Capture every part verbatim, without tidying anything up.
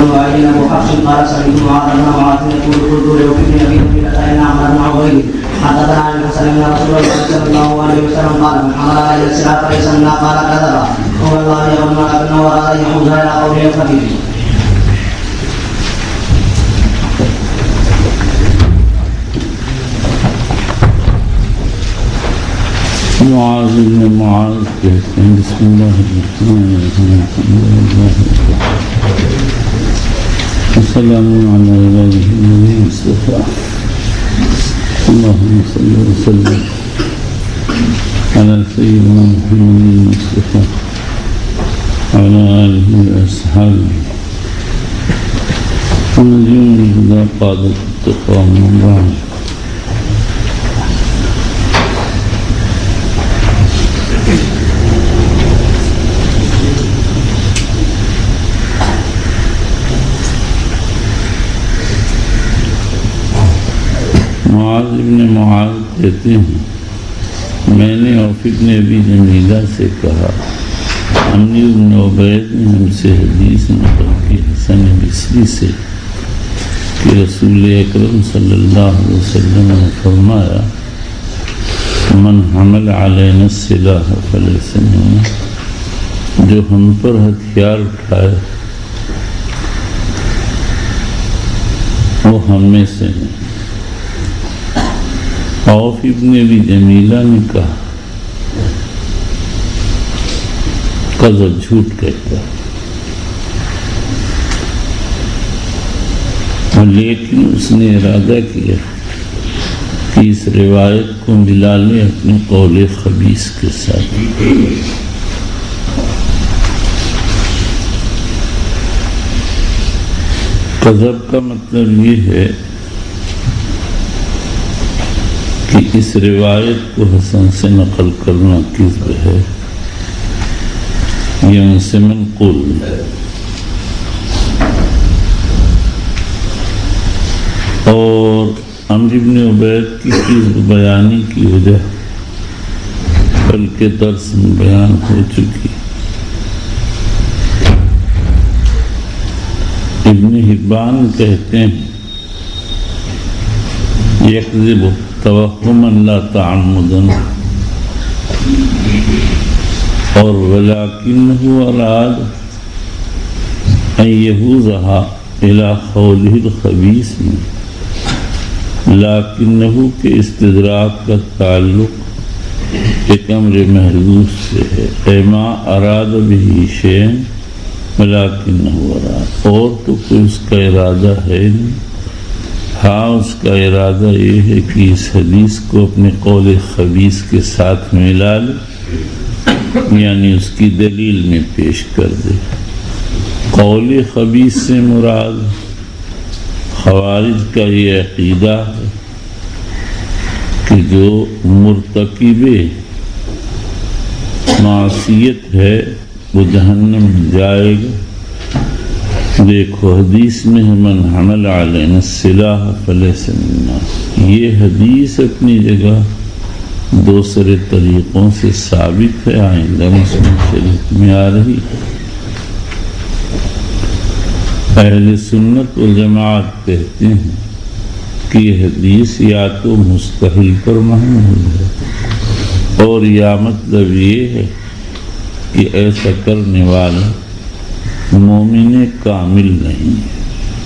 بن while ابو حفص قال سمعت معاذ بن معاذ يقول قلت لوكيل ابي نبيل اتينا عمرو بن عبيد حدثنا عن الحسن ان رسول الله صلى الله عليه وسلم قال من حمل على السلاح فليس منا قال كذب هو الله يغنى لكن وراء يحوز الى قوله الخفيف. معاذ بن معاذ کہتے ہیں بسم اللہ الرحمن الرحیم السلام علی عباده الذین اصطفى اللهم صل وسلم على سيدنا محمد المصطفى وعلى آله وأصحابه ونجوم الهدى قادة التقوى من بعد. معاذ ابن معاذ کہتے ہیں میں نے عوف ابن ابی جمیلہ سے کہا عمرو بن عبید نے ہم سے حدیث نقل کی حسن بصری سے کہ رسول اکرم صلی اللہ علیہ وسلم نے فرمایا من حمل علینا السلاح فلیس منا جو ہم پر ہتھیار اٹھائے وہ ہم میں سے نہیں. عوف ابن ابی جمیلہ نے کہا قذب جھوٹ کہتا ہے، لیکن اس نے ارادہ کیا کہ اس روایت کو ملا لے اپنے قول خبیث کے ساتھ. قذب کا مطلب یہ ہے کہ اس روایت کو حسن سے نقل کرنا کذب ہے، یہ ان سے منقول ہے. اور عمرو بن عبید کی کذب بیانی کی وجہ کل کے درس میں بیان ہو چکی. ابن حبان کہتے ہیں یکذب توہما لا تعمدا اور ولکنہ اراد ان یحوزها الى قولہ الخبیث میں لیکنہ کے استدراک کا تعلق ایک امر محذوف سے ہے. اے ما اراد به شیئا ولکنہ اراد اور تو کوئی اس کا ارادہ ہے نہیں. ہاں اس کا ارادہ یہ ہے کہ اس حدیث کو اپنے قول خبیث کے ساتھ ملا لے یعنی اس کی دلیل میں پیش کر دے. قول خبیث سے مراد خوارج کا یہ عقیدہ ہے کہ جو مرتکب معصیت ہے وہ جہنم جائے گا. دیکھو حدیث میں من حمل علینا السلاح فلیس منا، یہ حدیث اپنی جگہ دوسرے طریقوں سے ثابت ہے، آئندہ مسلم شریف میں آ رہی. اہل سنت والجماعت کہتے ہیں کہ یہ حدیث یا تو مستحیل پر محمول ہے اور یا مطلب یہ ہے کہ ایسا کرنے والا مومن کامل نہیں ہے.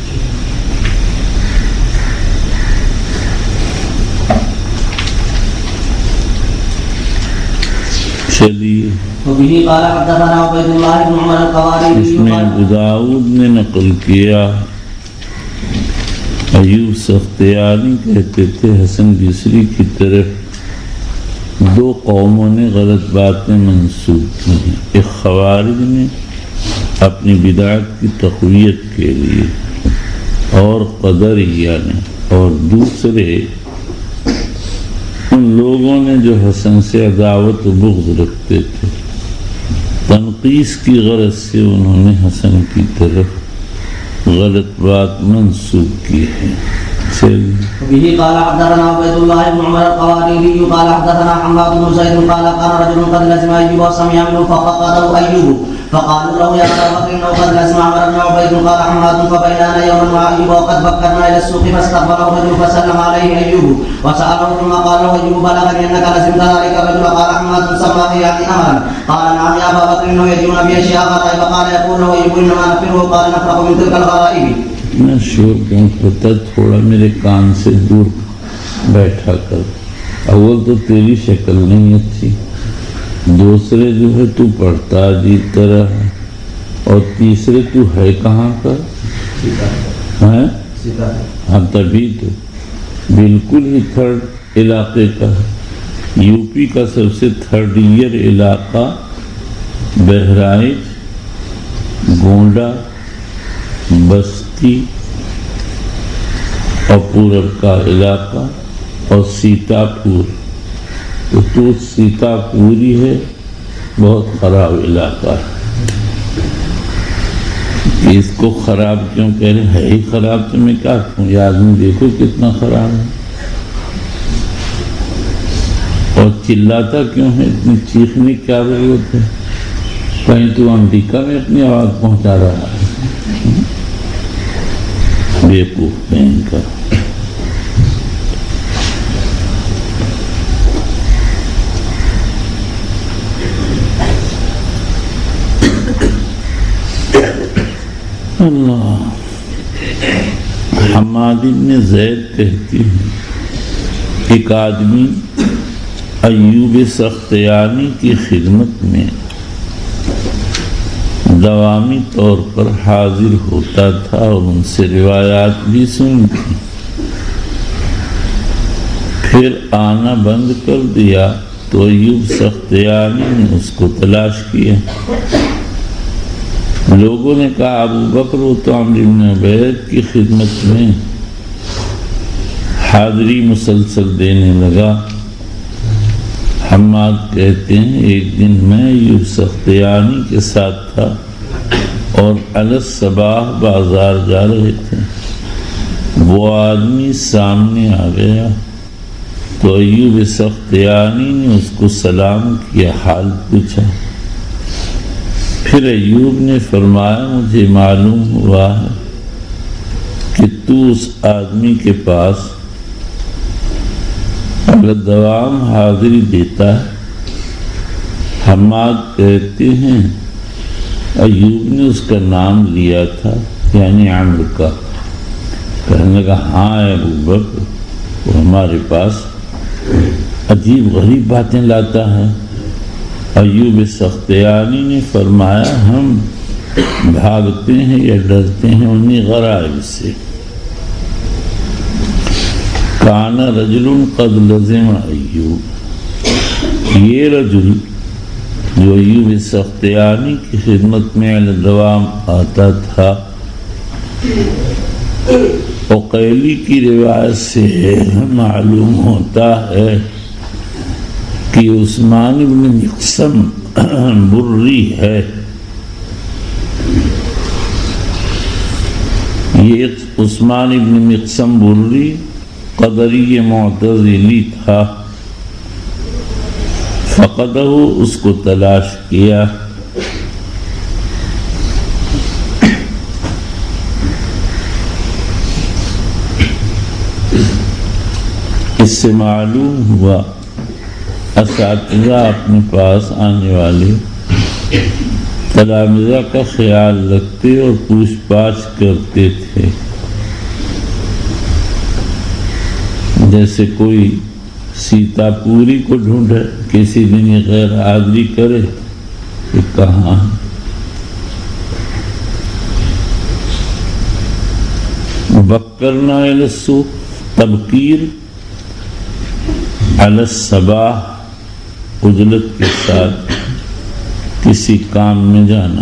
چلیے اس میں ابو داؤد نے نقل کیا ایوب سختیانی کہتے تھے حسن بصری کی طرف دو قوموں نے غلط باتیں منسوب کی ہیں. ایک خوارج نے اپنی بدعت کی تقویت کے لیے اور قدریہ نے، اور دوسرے ان لوگوں نے جو حسن سے عداوت و بغض رکھتے تھے تنقیس کی غرض سے انہوں نے حسن کی طرف غلط بات منسوب کی ہے. به قال حدثنا عبيد الله بن عمر القواريري قال حدثنا حماد بن زيد قال قال رجل قد لزم ايوب وسمع منه فقال ايوب فقالوا له يا أبا بكر إنه قد لزم عمرو بن عبيد قال حماد فبيننا يوما مع أيوب وقد بكرنا إلى السوق فاستقبله رجل فسلم عليه أيوب وسأله ثم قال له أيوب بلغني أنك لزمت ذلك الرجل قال حماد سماه يعني أمرا قال نعم يا أبا بكر إنه يجيء بأشياء غرائب قال يقول له أيوب إنما نفره قال نفرح من تلك الغرائب. میں شور کیوں کرتا تھوڑا میرے کان سے دور بیٹھا کر. اول تو تیری شکل نہیں اچھی, دوسرے جو ہے تو پڑھتا عجیب طرح ہے, اور تیسرے تو ہے کہاں کا ہے, ہاں تبھی تو بالکل ہی تھرڈ علاقے کا ہے. یو پی کا سب سے تھرڈ ایئر علاقہ بہرائچ, گونڈا, بستی اور پورب کا علاقہ اور سیتا پور. تو تو سیتا پوری ہے, بہت خراب علاقہ ہے. اس کو خراب کیوں کہہ رہے ہیں, ہے ہی خراب, تو میں کیا کہوں, یہ آدمی دیکھو کتنا خراب ہے. اور چلاتا کیوں ہے, اتنی چیخنے کی کیا ضرورت ہے, کہیں تو امریکہ میں اپنی آواز پہنچا رہا ہے. بیوقوف بہن کا. اللہ. حماد بن زید کہتی ہیں ایک آدمی ایوب سختیانی کی خدمت میں دوامی طور پر حاضر ہوتا تھا اور ان سے روایات بھی سنتی. پھر آنا بند کر دیا تو ایوب سختیانی نے اس کو تلاش کیا. لوگوں نے کہا ابو بکر وہ تو عمرو بن عبید کی خدمت میں حاضری مسلسل دینے لگا. حماد کہتے ہیں ایک دن میں ایوب سختیانی کے ساتھ تھا اور علی الصباح بازار جا رہے تھے. وہ آدمی سامنے آ گیا تو ایوب سختیانی نے اس کو سلام کیا, حال پوچھا. پھر ایوب نے فرمایا مجھے معلوم ہوا ہے کہ تو اس آدمی کے پاس اگر دوام حاضری دیتا ہے. حماد کہتے ہیں ایوب نے اس کا نام لیا تھا, یعنی عمرو کا. کہنے لگا ہاں ابو بکر, وہ ہمارے پاس عجیب غریب باتیں لاتا ہے. ایوب سختیانی نے فرمایا ہم بھاگتے ہیں یا ڈرتے ہیں انہیں غرائب سے. کان رجل قد لزم ایوب, یہ رجل جو ایوب سختیانی کی خدمت میں علی دوام آتا تھا, عقیلی کی روایت سے معلوم ہوتا ہے کہ عثمان بن مقسم بری ہے. یہ عثمان بن مقسم بری قدری معتزلی تھا. فقدہ, اس کو تلاش کیا. اس سے معلوم ہوا اساتذہ اپنے پاس آنے والے تلامذہ کا خیال رکھتے اور پوچھ پاچھ کرتے تھے. جیسے کوئی سیتا پوری کو ڈھونڈے, کسی دن یہ غیر حاضری کرے کہ کہاں. بکرنا الی السوق, تبکیر علی الصباح, عجلت کے ساتھ کسی کام میں جانا.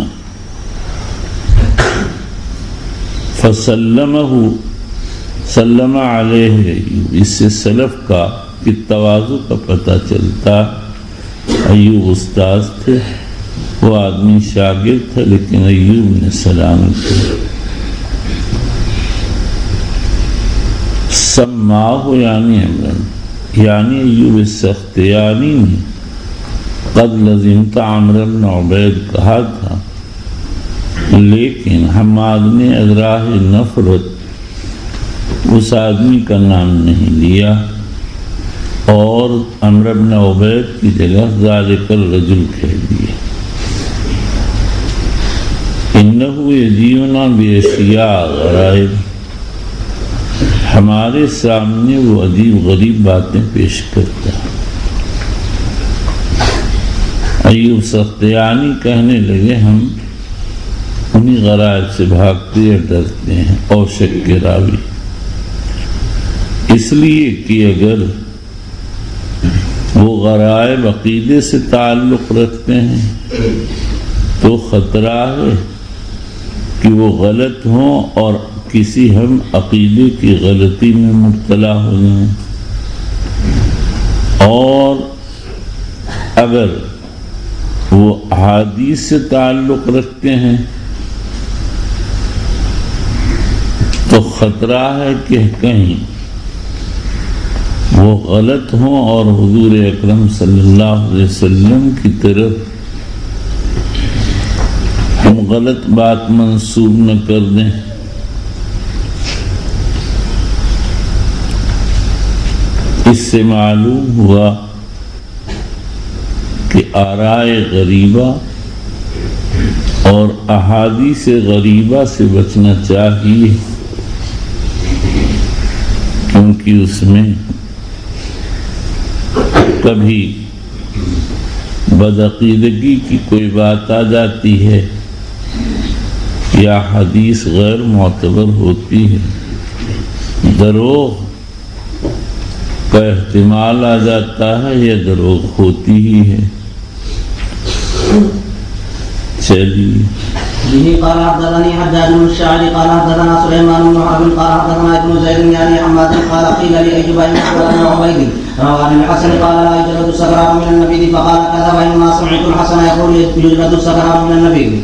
فسلمہ, سلم علیہ, اس سے سلف کا کہ تواضع کا پتہ چلتا. ایوب استاذ تھے, وہ آدمی شاگرد تھا, لیکن ایوب نے سلام کیا. سماہ یعنی عمران, یعنی ایوب سختیانی نے قد لزمت عمرو بن عبید کہا تھا لیکن حماد نے اذراہ نفرت اس آدمی کا نام نہیں لیا اور عمرو بن عبید کی جگہ ذالک الرجل کہہ دیا. انہ یجیؤنا باشیاء غرائب، ہمارے سامنے وہ عجیب غریب باتیں پیش کرتا ہے. ایوب سختیانی کہنے لگے ہم انہی غرائب سے بھاگتے یا ڈرتے ہیں. اوشک کے راوی، اس لیے کہ اگر وہ غرائب عقیدے سے تعلق رکھتے ہیں تو خطرہ ہے کہ وہ غلط ہوں اور کسی ہم عقیدے کی غلطی میں مبتلا ہو جائیں، اور اگر وہ احادیث سے تعلق رکھتے ہیں تو خطرہ ہے کہ کہیں وہ غلط ہوں اور حضور اکرم صلی اللہ علیہ وسلم کی طرف ہم غلط بات منسوب نہ کر دیں. اس سے معلوم ہوا کہ آرائے غریبہ اور احادیث غریبہ سے بچنا چاہیے، کیونکہ اس میں کبھی بدعقیدگی کی کوئی بات آ جاتی ہے یا حدیث غیر معتبر ہوتی ہے، دروغ کا احتمال آ جاتا ہے یا دروغ ہوتی ہی ہے. چلیے. به قال حدثني حجاج بن الشاعري قال حدثنا سليمان بن حرب قال حدثنا ابن زيد يعني حماد قال قيل لأيوب إن أخبرنا عبيد روى عن الحسن قال لا يجلد السكران من النبيذ فقال كذب إنما سمعت الحسن يقول يجلد السكران من النبيذ.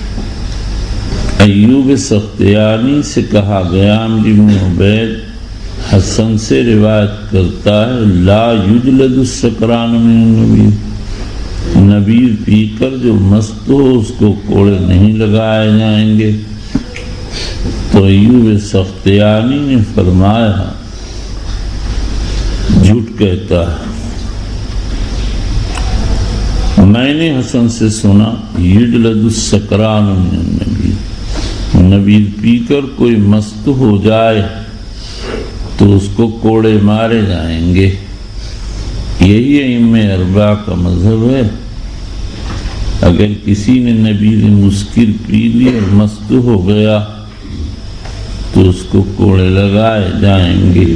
ایوب سختیانی سے کہا گیا عمرو بن عبید حسن سے روایت کرتا ہے لا یجلد السکران من النبیذ، نبیذ پی کر جو مست ہو اس کو کوڑے نہیں لگائے جائیں گے. تو ایوب سختیانی نے فرمایا جھوٹ کہتا ہے. میں نے حسن سے سنا یجلد السکران من النبیذ، نبیذ پی کر کوئی مست ہو جائے تو اس کو کوڑے مارے جائیں گے. یہی ائمہ اربعہ کا مذہب ہے. اگر کسی نے نبیذ مسکر پی لی اور مست ہو گیا تو اس کو کوڑے لگائے جائیں گے.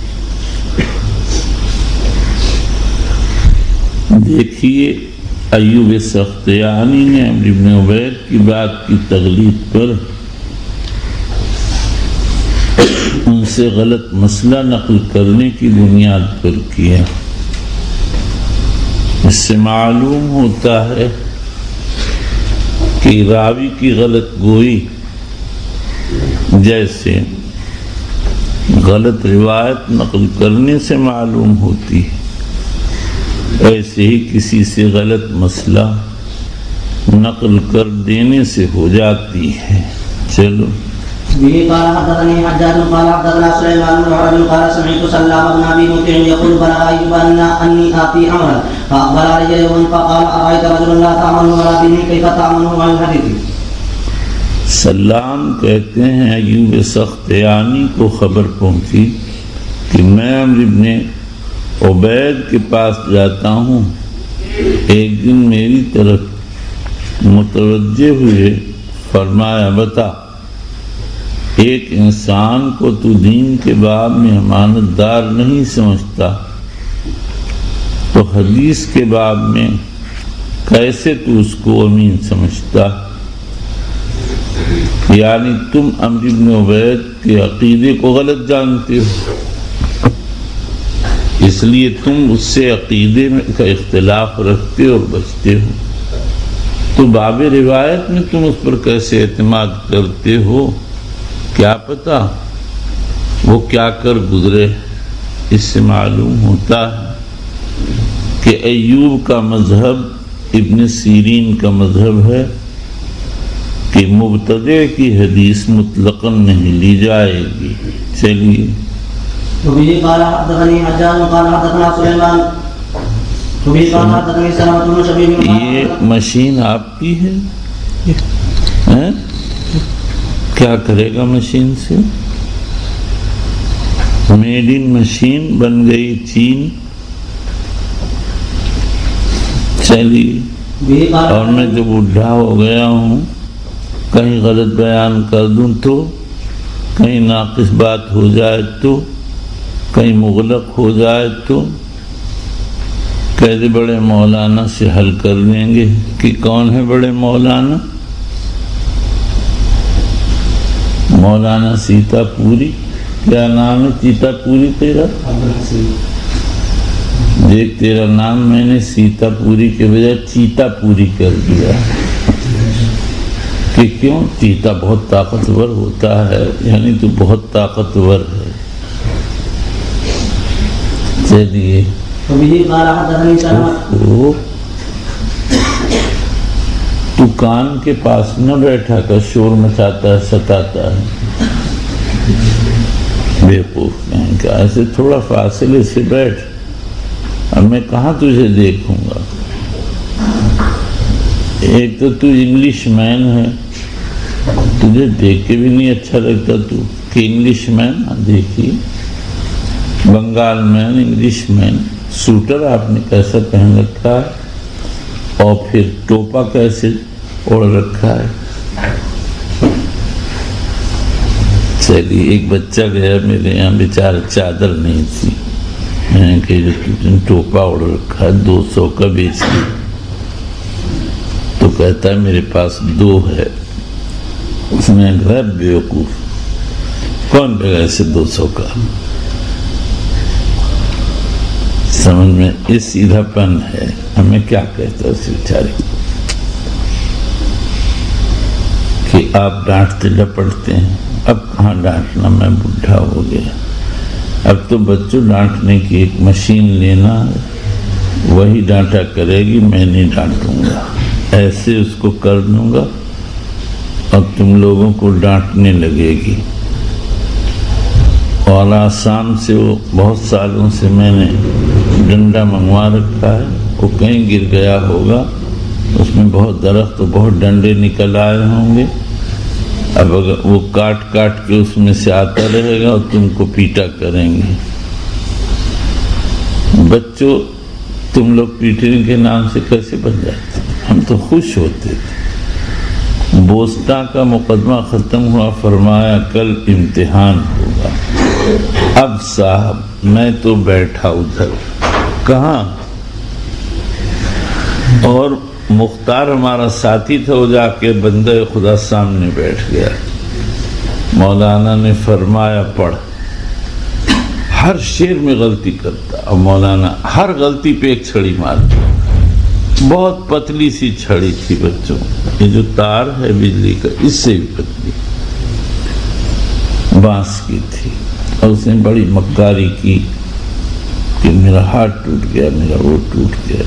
دیکھیے ایوب سختیانی نے عمرو بن عبید کی بات کی تغلیظ پر ان سے غلط مسئلہ نقل کرنے کی بنیاد پر کیا. اس سے معلوم ہوتا ہے کہ راوی کی غلط گوئی جیسے غلط روایت نقل کرنے سے معلوم ہوتی ہے، ایسے ہی کسی سے غلط مسئلہ نقل کر دینے سے ہو جاتی ہے. چلو. به قال حدثني حجاج قال حدثنا سليمان بن حرب قال سمعت سلام بن ابي مطيع يقول بلغ ايوب اني اتي امرا فاقبل علي يوم فقال ارايت رجلا لا تعمل ولا ديني كيف تعمل عن الحديث. سلام کہتے ہیں ایوب سختیانی کو خبر پہنچی کہ میں عمرو بن عبید کے پاس جاتا ہوں. ایک دن میری طرف متوجہ ہوئے، فرمایا بتا ایک انسان کو تو دین کے باب میں امانت دار نہیں سمجھتا تو حدیث کے باب میں کیسے تو اس کو امین سمجھتا؟ یعنی تم عمرو بن عبید کے عقیدے کو غلط جانتے ہو، اس لیے تم اس سے عقیدے میں کا اختلاف رکھتے اور بچتے ہو. تو باب روایت میں تم اس پر کیسے اعتماد کرتے ہو؟ کیا پتا وہ کیا کر گزرے. اس سے معلوم ہوتا ہے کہ ایوب کا مذہب ابن سیرین کا مذہب ہے کہ مبتدع کی حدیث مطلقاً نہیں لی جائے گی. چلیے. وبه قال حدثني حجاج قال حدثنا سليمان وبه قال حدثني سلمة بن شبيب. یہ مشین آپ کی ہے؟ کیا کرے گا مشین سے؟ میڈ ان مشین بن گئی چین. چلیے. اور میں جب بوڑھا ہو گیا ہوں کہیں غلط بیان کر دوں تو، کہیں ناقص بات ہو جائے تو، کہیں مغلق ہو جائے تو کہتے بڑے مولانا سے حل کر لیں گے. کہ کون ہے بڑے مولانا؟ مولانا سیتا پوری. کیا نام ہے سیتا پوری تیرا؟ دیکھ تیرا نام میں نے سیتا پوری کے بجائے چیتا پوری کر دیا. کہ کیوں؟ چیتا بہت طاقتور ہوتا ہے، یعنی تو بہت طاقتور ہے. چلیے. تو کان کے پاس نہ بیٹھا کر شور مچاتا ہے، ستاتا ہے. بیوقوف کہیں کہ ایسے تھوڑا فاصلے سے بیٹھ. اب میں کہاں تجھے دیکھوں گا؟ ایک تو تو انگلش مین ہے، تجھے دیکھ کے بھی نہیں اچھا لگتا. تو کہ انگلش مین دیکھیے، بنگال مین، انگلش مین. سوٹر آپ نے کیسا پہن رکھا ہے، اور پھر ٹوپا کیسے اوڑھ رکھا ہے. چلیے. ایک بچہ گیا میرے یہاں، بیچارہ چادر نہیں تھی. میں نے کہ جو ٹوپا اوڑھ رکھا ہے دو سو کا بیچ دی. تو کہتا ہے میرے پاس دو ہے. اس نے کہا بیوقوف، کون لے گا اسے دو سو کا؟ سمجھ میں اس سیدھا پن ہے. ہمیں کیا کہتا ہے اس بیچارے کہ آپ ڈانٹتے ڈپٹتے ہیں. اب کہاں ڈانٹنا، میں بڈھا ہو گیا. اب تو بچوں ڈانٹنے کی ایک مشین لینا، وہی ڈانٹا کرے گی، میں نہیں ڈانٹوں گا. ایسے اس کو کر دوں گا اور تم لوگوں کو ڈانٹنے لگے گی. اور آسام سے وہ بہت سالوں سے میں نے ڈنڈا منگوا رکھا ہے. وہ کہیں گر گیا ہوگا، اس میں بہت درخت تو بہت ڈنڈے نکل آئے ہوں گے. اب اگر وہ کاٹ کاٹ کے اس میں سے آتا رہے گا اور تم کو پیٹا کریں گے. بچوں تم لوگ پیٹنے کے نام سے کیسے بن جاتے؟ ہم تو خوش ہوتے تھے. بوسٹا کا مقدمہ ختم ہوا، فرمایا کل امتحان ہوگا. اب صاحب میں تو بیٹھا ادھر، کہاں؟ اور مختار ہمارا ساتھی تھا، وہ جا کے بندہ خدا سامنے بیٹھ گیا. مولانا نے فرمایا پڑھ. ہر شعر میں غلطی کرتا، اور مولانا ہر غلطی پہ ایک چھڑی مارتا. بہت پتلی سی چھڑی تھی بچوں، یہ جو تار ہے بجلی کا اس سے بھی پتلی، بانس کی تھی. اور اس نے بڑی مکاری کی کہ میرا ہاتھ ٹوٹ گیا، میرا وہ ٹوٹ گیا.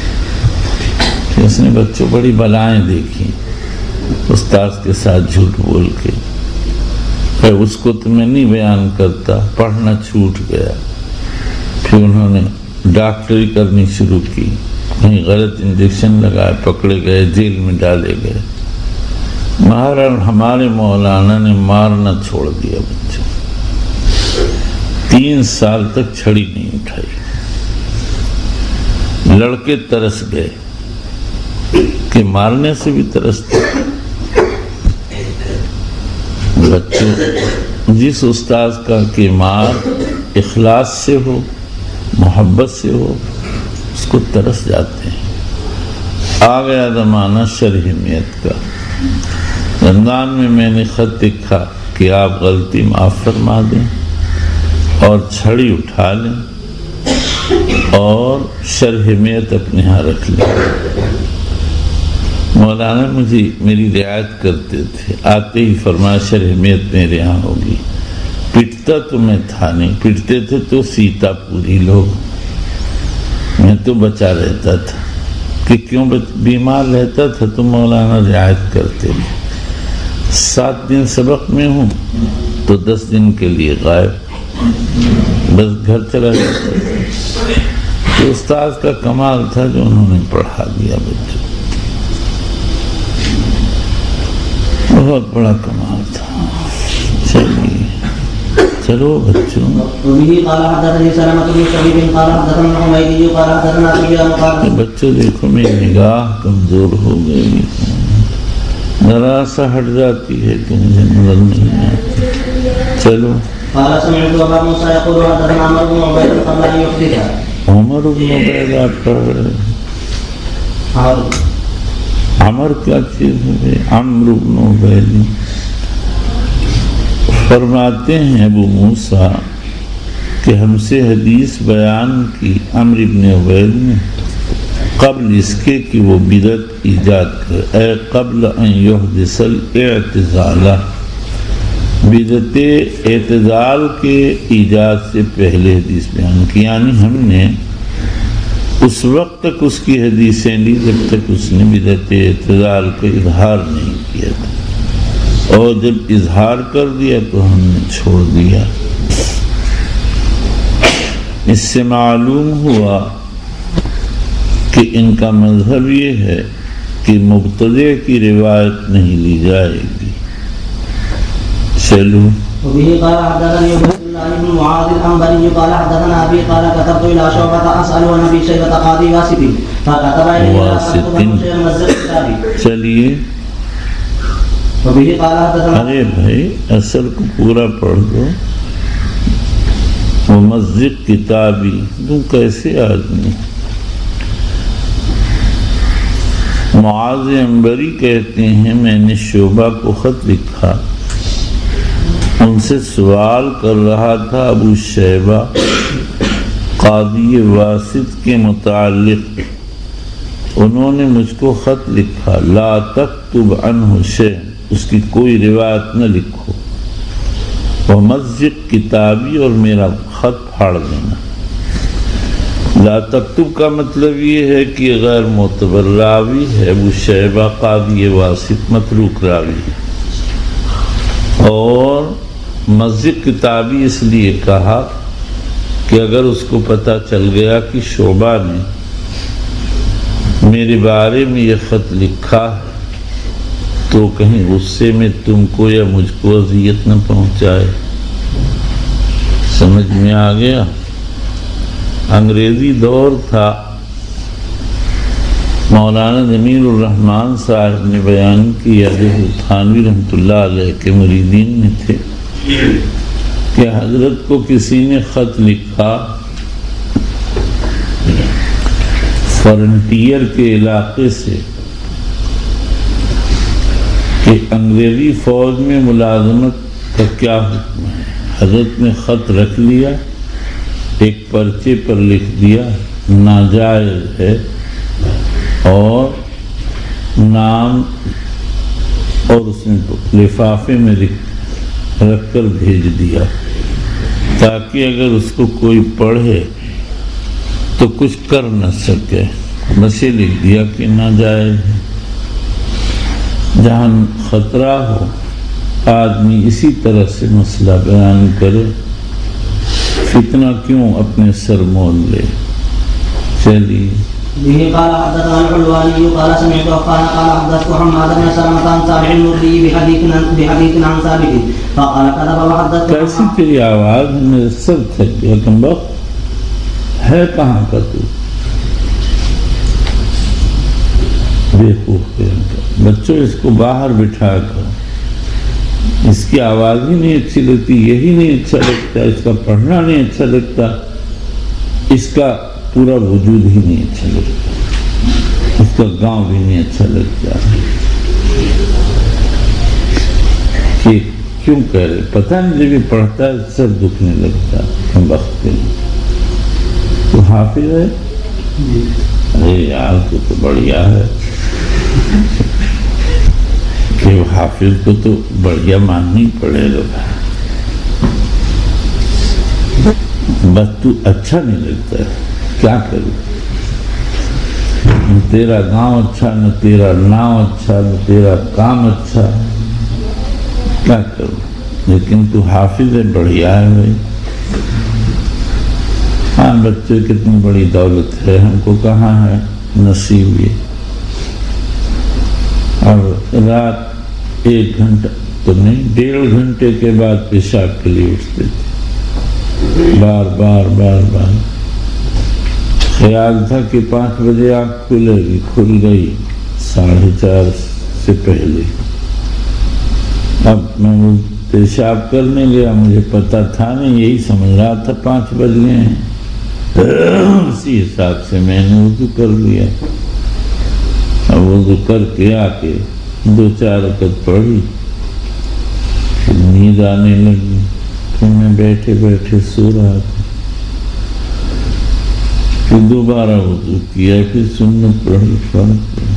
اس نے بچوں بڑی بلائیں دیکھی استاد کے ساتھ جھوٹ بول کے. اس کو تو میں نہیں بیان کرتا، پڑھنا چھوٹ گیا. پھر انہوں نے ڈاکٹری کرنی شروع کی، کہیں غلط انجیکشن لگائے، پکڑے گئے، جیل میں ڈالے گئے. مہاراج ہمارے مولانا نے مارنا چھوڑ دیا. بچوں تین سال تک چھڑی نہیں اٹھائی. لڑکے ترس گئے کہ مارنے سے بھی ترستے. بچوں جس استاذ کا کہ مار اخلاص سے ہو، محبت سے ہو، اس کو ترس جاتے ہیں. آ گیا زمانہ شرحمیت کا. رمضان میں میں نے خط لکھا کہ آپ غلطی معاف فرما دیں اور چھڑی اٹھا لیں اور شرحمیت اپنے ہاں رکھ لیں. مولانا مجھے میری رعایت کرتے تھے. آتے ہی فرمایا شرحمیت میرے یہاں ہوگی. پٹتا تو میں تھا نہیں، پٹتے تھے تو سیتا پوری لوگ، میں تو بچا رہتا تھا. کہ کیوں بیمار رہتا تھا تو مولانا رعایت کرتے تھے. سات دن سبق میں ہوں تو دس دن کے لیے غائب، بس گھر چلا جاتا ہے۔ تو استاد کا کمال تھا جو انہوں نے پڑھا دیا بچوں، بہت بڑا کمال تھا۔ چلیے چلو بچوں، بچوں دیکھو میری نگاہ کمزور ہو گئی، ذرا سا ہٹ جاتی ہے کہ مجھے نظر نہیں آتی۔ چلو عمر بن عبیدہ پڑھ رہے، عمر کیا چیز ہے؟ عمرو بن عبید فرماتے ہیں ابو موسیٰ کہ ہم سے حدیث بیان کی عمرو بن عبید نے قبل اس کے کہ وہ بدعت ایجاد کرے، اے قبل ان یحدث الاعتزال، بدعت اعتزال کے ایجاد سے پہلے حدیث بیان کی، یعنی ہم نے اس وقت تک اس کی حدیثیں لی جب تک اس نے بدعت اعتزال کو اظہار نہیں کیا تھا، اور جب اظہار کر دیا تو ہم نے چھوڑ دیا۔ اس سے معلوم ہوا کہ ان کا مذہب یہ ہے کہ مبتدع کی روایت نہیں لی جائے گی۔ چلو وبه قال حدثني عبيد الله بن معاذ العنبري قال حدثنا ابي قال كتبت الى شعبة اسال عن ابي شيبة قاضي واسط فكتب الي چلیے وبه قال حدثنا، ارے بھائی اصل کو پورا پڑھ دو۔ ممزق کتابی، تم کیسے آدمی؟ معاذ عنبری کہتے ہیں میں نے شعبہ کو خط لکھا، ان سے سوال کر رہا تھا ابو شیبہ قاضی واسط کے متعلق، انہوں نے مجھ کو خط لکھا لا تکتب عنہ شیء، اس کی کوئی روایت نہ لکھو، ومزق کتابی، اور میرا خط پھاڑ دینا۔ لا تکتب کا مطلب یہ ہے کہ غیر معتبر راوی ہے، ابو شیبہ قاضی واسط متروک راوی ہے، اور مزق کتابی اس لیے کہا کہ اگر اس کو پتہ چل گیا کہ شعبہ نے میرے بارے میں یہ خط لکھا تو کہیں غصے میں تم کو یا مجھ کو اذیت نہ پہنچائے۔ سمجھ میں آ گیا؟ انگریزی دور تھا، مولانا ضمیر الرحمن صاحب نے بیان کیا جو تھانوی رحمۃ اللہ علیہ کے مریدین میں تھے کہ حضرت کو کسی نے خط لکھا فرنٹیئر کے علاقے سے کہ انگریزی فوج میں ملازمت کا کیا حکم ہے۔ حضرت نے خط رکھ لیا، ایک پرچے پر لکھ دیا ناجائز ہے، اور نام اور اس نے لفافے میں رکھ کر بھیج دیا تاکہ اگر اس کو کوئی پڑھے تو کچھ کر نہ سکے، بس یہ لکھ دیا کہ ناجائز ہے۔ جہاں خطرہ ہو آدمی اسی طرح سے مسئلہ بیان کرے، فتنہ کیوں اپنے سر مول لے۔ چلیے به قال حدثنا الحلواني قال سمعت وقال قال حدثت محمد بن سلمة عن تابع المري بحديث بحديث عن ثابت فقال كذب وحدثت۔ کیسی تیری آواز میں سر تھک گیا، کم وقت ہے کہاں کا تو؟ بیوقوف بچوں، اس کو باہر بٹھا کر، اس کی آواز ہی نہیں اچھی لگتی، یہی نہیں اچھا لگتا، اس کا پڑھنا نہیں اچھا لگتا، اس کا پورا وجود ہی نہیں اچھا لگتا، اس کا گاؤں بھی نہیں اچھا لگتا کہ کیوں کہہ رہے پتہ نہیں، جب یہ پڑھتا ہے سر دکھنے لگتا ہم وقت کے لیے۔ تو حافظ ہے؟ ارے یار تو تو بڑھیا ہے کہ حافظ کو تو بڑھیا ماننا ہی پڑے گا، بس تو اچھا نہیں لگتا ہے، کیا کروں؟ نہ تیرا گاؤں اچھا، نہ تیرا نام اچھا، نہ تیرا کام اچھا، کیا کروں، لیکن تو حافظ ہے، بڑھیا ہے بھائی. ہاں بچوں کتنی بڑی دولت ہے، ہم کو کہاں ہے نصیب یہ. اور رات ایک گھنٹہ تو نہیں، ڈیڑھ گھنٹے کے بعد پیشاب کے لیے اٹھتے تھے، بار بار بار بار. خیال تھا کہ پانچ بجے آنکھ کھلے گی، کھل گئی ساڑھے چار سے پہلے. اب میں پیشاب کرنے گیا، مجھے پتا تھا نہیں، یہی سمجھ رہا تھا پانچ بج گئے ہیں. اسی حساب سے میں نے وضو کر لیا. اب وضو کر کے آ کے دو چار رکعت پڑھی، پھر نیند آنے لگی. پھر میں بیٹھے بیٹھے سو رہا تھا. پھر دوبارہ وضو کیا، پھر سنت پڑھی، فرض پڑھی.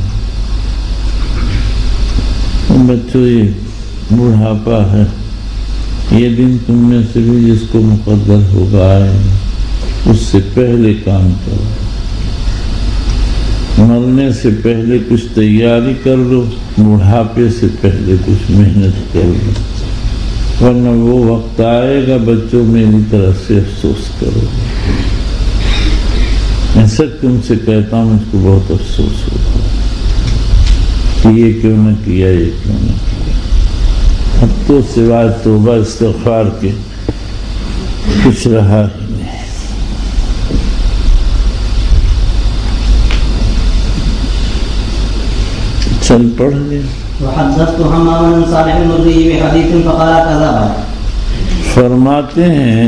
بچوں یہ بڑھاپا ہے، یہ دن تم میں سے بھی جس کو مقدر ہوگا آئے، اس سے پہلے کام کرو. مرنے سے پہلے کچھ تیاری کر لو، بڑھاپے سے پہلے کچھ محنت کر لو، ورنہ وہ وقت آئے گا بچوں میری طرف سے افسوس کرو. میں سچ تم سے کہتا ہوں، مجھ کو بہت افسوس ہوتا کہ یہ کیوں نہ کیا، یہ کیوں نہ کیا. اب تو سوائے توبہ استغفار کے کچھ رہا ہی نہیں. چل پڑھ لیں. وحدثت حمام بن صالح المري بحديث فقال كذب. فرماتے ہیں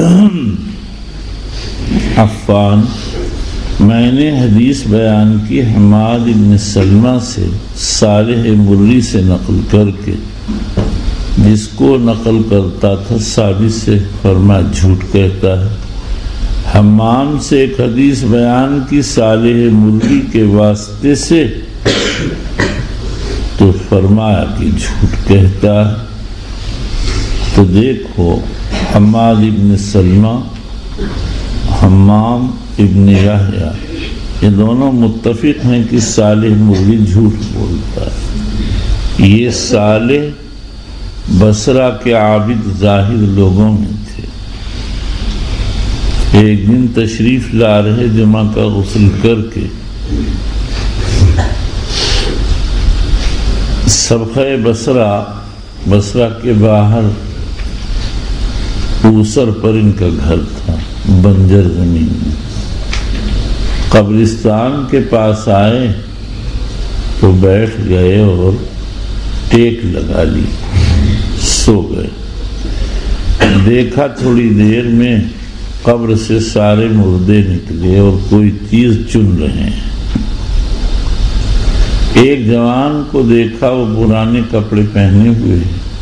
عفان، میں نے حدیث بیان کی حماد بن سلمہ سے صالح مری سے نقل کر کے، جس کو نقل کرتا تھا ثابت سے، فرما جھوٹ کہتا ہے. حمام سے ایک حدیث بیان کی صالح مری کے واسطے سے، تو فرمایا کہ جھوٹ کہتا ہے. تو دیکھو حماد ابن سلمہ، حمام ابن یحییٰ، یہ دونوں متفق ہیں کہ صالح مری جھوٹ بولتا ہے. یہ صالح بصرہ کے عابد زاہد لوگوں میں تھے. ایک دن تشریف لا رہے، جمعہ کا غسل کر کے سبخہ بصرہ، بصرہ کے باہر اوسر پر ان کا گھر تھا، بنجر زمین میں. قبرستان کے پاس آئے تو بیٹھ گئے اور ٹیک لگا لی، سو گئے. دیکھا تھوڑی دیر میں قبر سے سارے مردے نکلے اور کوئی چیز چن رہے ہیں. ایک جوان کو دیکھا، وہ پرانے کپڑے پہنے ہوئے،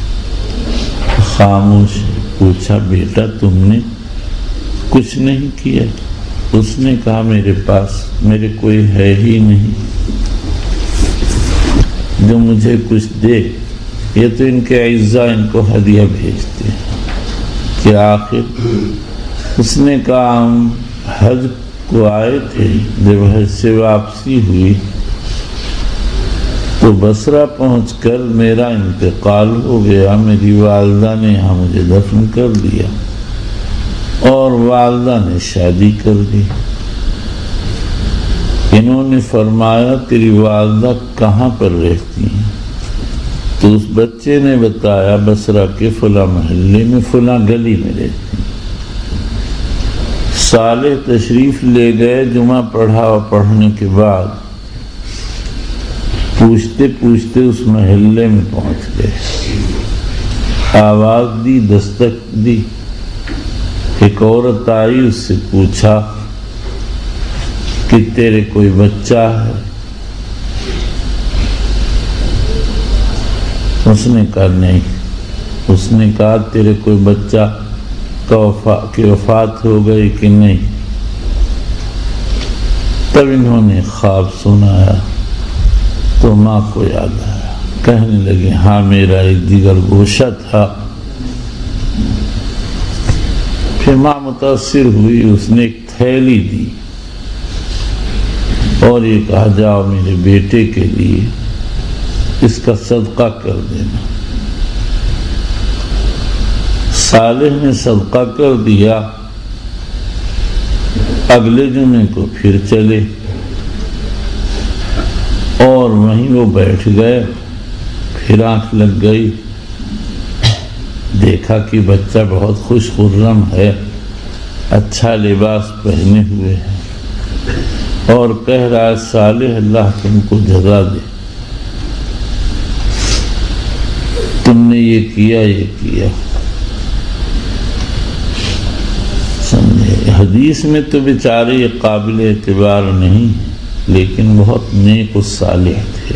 خاموش. پوچھا بیٹا تم نے کچھ نہیں کیا؟ اس نے کہا میرے پاس میرے کوئی ہے ہی نہیں جو مجھے کچھ دے. یہ تو ان کے اعزاء ان کو ہدیہ بھیجتے ہیں کہ آخر. اس نے کہا ہم حج کو آئے تھے، جب حج سے واپسی ہوئی تو بصرہ پہنچ کر میرا انتقال ہو گیا. میری والدہ نے یہاں مجھے دفن کر دیا اور والدہ نے شادی کر دی. انہوں نے فرمایا تیری والدہ کہاں پر رہتی ہیں؟ تو اس بچے نے بتایا بصرہ کے فلاں محلے میں، فلاں گلی میں رہتی ہیں. صالح تشریف لے گئے. جمعہ پڑھا اور پڑھنے کے بعد پوچھتے پوچھتے اس محلے میں پہنچ گئے. آواز دی، دستک دی. ایک عورت آئی، اس سے پوچھا کہ تیرے کوئی بچہ ہے؟ اس نے کہا نہیں. اس نے کہا تیرے کوئی بچہ کی وفات ہو گئی کہ نہیں؟ تب انہوں نے خواب سنایا تو ماں کو یاد آیا. کہنے لگے ہاں میرا ایک دیگر گوشہ تھا. پھر ماں متاثر ہوئی، اس نے ایک تھیلی دی اور یہ کہا جاؤ میرے بیٹے کے لیے اس کا صدقہ کر دینا. صالح نے صدقہ کر دیا، اگلے جمعے کو پھر چلے اور وہیں وہ بیٹھ گئے، پھر آنکھ لگ گئی، دیکھا کہ بچہ بہت خوش خرم ہے، اچھا لباس پہنے ہوئے ہے اور کہہ رہا ہے صالح اللہ تم کو جزا دے، تم نے یہ کیا یہ کیا۔ سمجھے حدیث میں تو بیچارے یہ قابل اعتبار نہیں، لیکن بہت نیک و صالح تھے،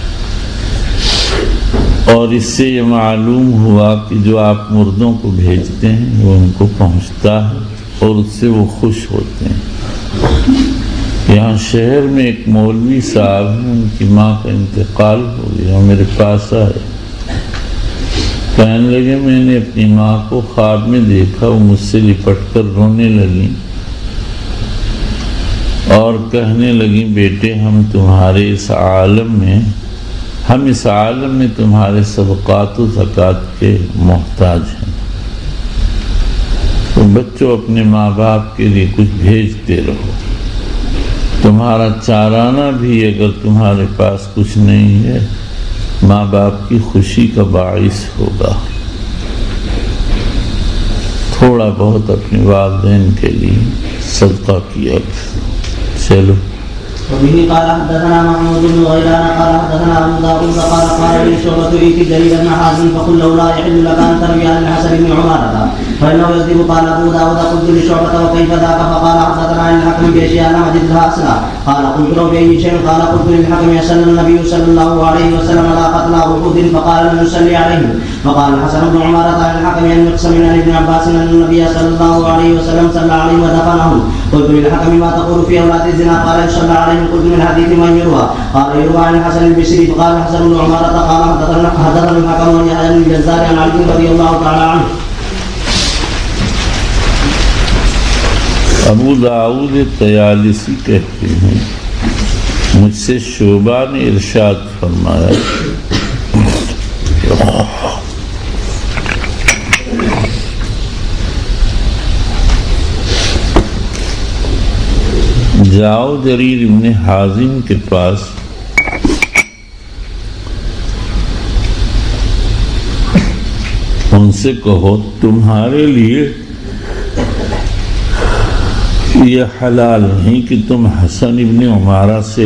اور اس سے یہ معلوم ہوا کہ جو آپ مردوں کو بھیجتے ہیں وہ ان کو پہنچتا ہے اور اس سے وہ خوش ہوتے ہیں۔ یہاں شہر میں ایک مولوی صاحب ہیں، ان کی ماں کا انتقال ہو گیا، میرے پاس آئے، کہنے لگے میں نے اپنی ماں کو خواب میں دیکھا، وہ مجھ سے لپٹ کر رونے لگی اور کہنے لگی بیٹے ہم تمہارے اس عالم میں ہم اس عالم میں تمہارے صدقات و زکوٰۃ کے محتاج ہیں، تو بچوں اپنے ماں باپ کے لیے کچھ بھیجتے رہو، تمہارا چارانہ بھی اگر تمہارے پاس کچھ نہیں ہے ماں باپ کی خوشی کا باعث ہوگا، تھوڑا بہت اپنے والدین کے لیے صدقہ کیا۔ چلو وبه قال حدثنا محمود بن غيلان قال حدثنا ابو داود قال قال لي شعبة ائت جرير بن حازم فقل له لا يحل لك ان تروي عن الحسن بن عمارة فانه يكذب. قال ابو داود قلت لشعبة وكيف ذاك؟ فقال حدثنا عن الحكم باشياء لم اجدها اصلا. قال قلت له باي شيء؟ قال قلت للحكم يسال النبي صلى الله عليه وسلم على قتلى احد فقال لم يصلي عليهم. فقال الحسن بن عمارة عن الحكم ان يقسم من ابن عباس ان النبي صلى الله عليه وسلم صلى عليهم ودفنهم. قلت للحكم ما تقول في اولاد الزنا؟ قال يصلى عليهم. قلت من حديث من يروى؟ قال يروى عن الحسن البصري. فقال الحسن بن عمارة قال حدثنا الحكم بن يحيى بن الجزار عن علي رضي الله تعالى عنه. ابو داؤد طیالسی کہتے ہیں مجھ سے شعبہ نے ارشاد فرمایا جاؤ جریر ابن حازم کے پاس، ان سے کہو تمہارے لیے یہ حلال نہیں کہ تم حسن ابن عمارہ سے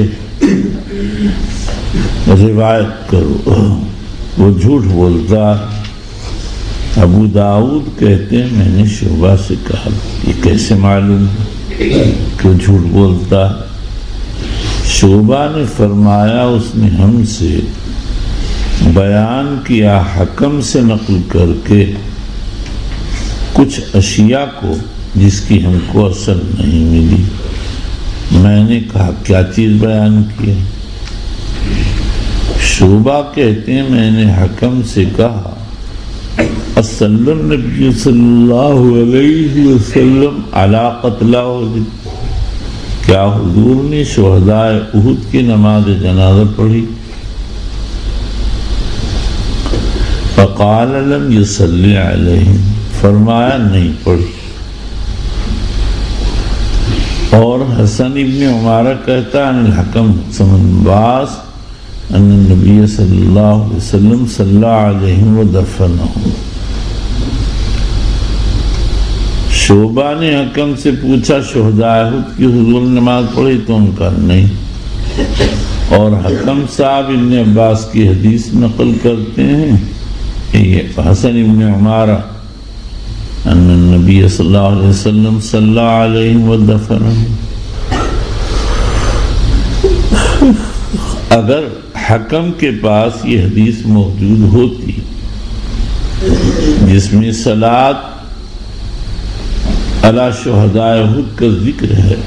روایت کرو، وہ جھوٹ بولتا۔ ابو داؤد کہتے ہیں میں نے شعبہ سے کہا یہ کیسے معلوم کہ جھوٹ بولتا؟ شعبہ نے فرمایا اس نے ہم سے بیان کیا حکم سے نقل کر کے کچھ اشیاء کو جس کی ہم کو اصل نہیں ملی۔ میں نے کہا کیا چیز بیان کی؟ شعبہ کہتے ہیں میں نے حکم سے کہا صلی النبی صلی اللہ علیہ وسلم علی قتلہ احد، کیا حضور نے شہداء احد کی نماز جنازہ پڑھی؟ فقال لم یصلی علیہم، فرمایا نہیں پڑھی۔ اور حسن ابن عمارہ کہتا عن الحکم بن باس ان النبی صلی اللہ علیہ وسلم صلی علیہم ودفنہم۔ شعبہ نے حکم سے پوچھا شہداء احد کی حضور نے نماز پڑھی؟ تو ان کا نہیں۔ اور حکم صاحب ابن عباس کی حدیث نقل کرتے ہیں کہ یہ حسن ابن عمارہ ان النبی صلی اللہ علیہ وسلم صلی علیہ ودفنہم۔ اگر حکم کے پاس یہ حدیث موجود ہوتی جس میں صلاۃ علی شہداء احد کا ذکر ہے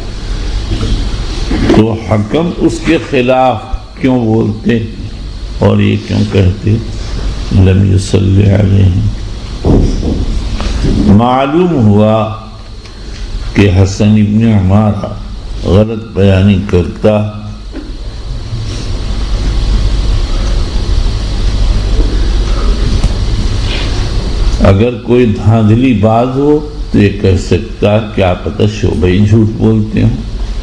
تو حکم اس کے خلاف کیوں بولتے اور یہ کیوں کہتے لم یصلی علیہم؟ معلوم ہوا کہ حسن ابن عمارہ غلط بیانی کرتا۔ اگر کوئی دھاندلی باز ہو تو یہ کہہ سکتا ہے کیا پتہ شعبہ ہی جھوٹ بولتے ہوں.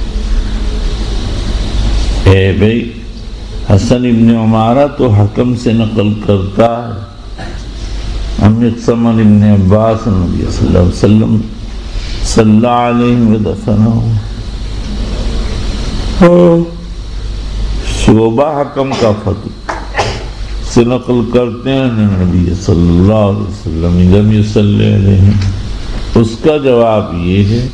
اے بھائی حسن ابن عمارہ تو حکم سے نقل کرتا ہے امیقسم ابن عباس نبی صلی اللہ علیہ وسلم صلی اللہ علیہ ودفنہ. شعبہ حکم کا فتح سے نقل کرتے ہیں نبی صلی اللہ علیہ وسلم لم یصلی علیہ. اس کا جواب یہ ہے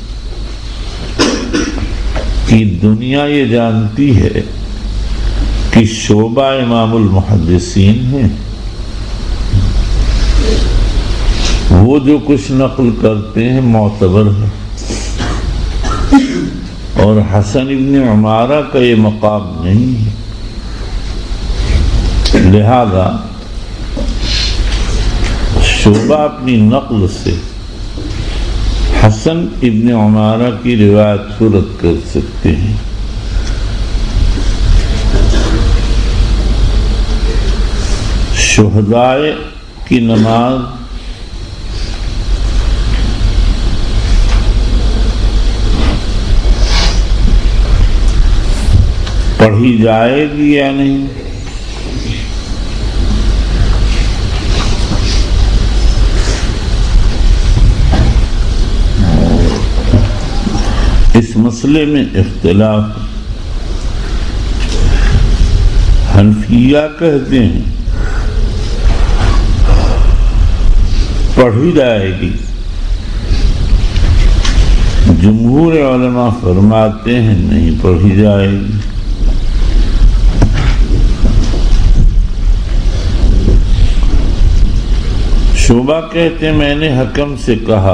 کہ دنیا یہ جانتی ہے کہ شعبہ امام المحدثین ہیں، وہ جو کچھ نقل کرتے ہیں معتبر ہے، اور حسن ابن عمارہ کا یہ مقام نہیں ہے. لہذا شعبہ اپنی نقل سے حسن ابن عمارہ کی روایت صورت کر سکتے ہیں. شہدائے کی نماز پڑھی جائے گی یا نہیں؟ اس مسئلے میں اختلاف. حنفیہ کہتے ہیں پڑھی جائے گی، جمہور علماء فرماتے ہیں نہیں پڑھی جائے گی. شعبہ کہتے ہیں میں نے حکم سے کہا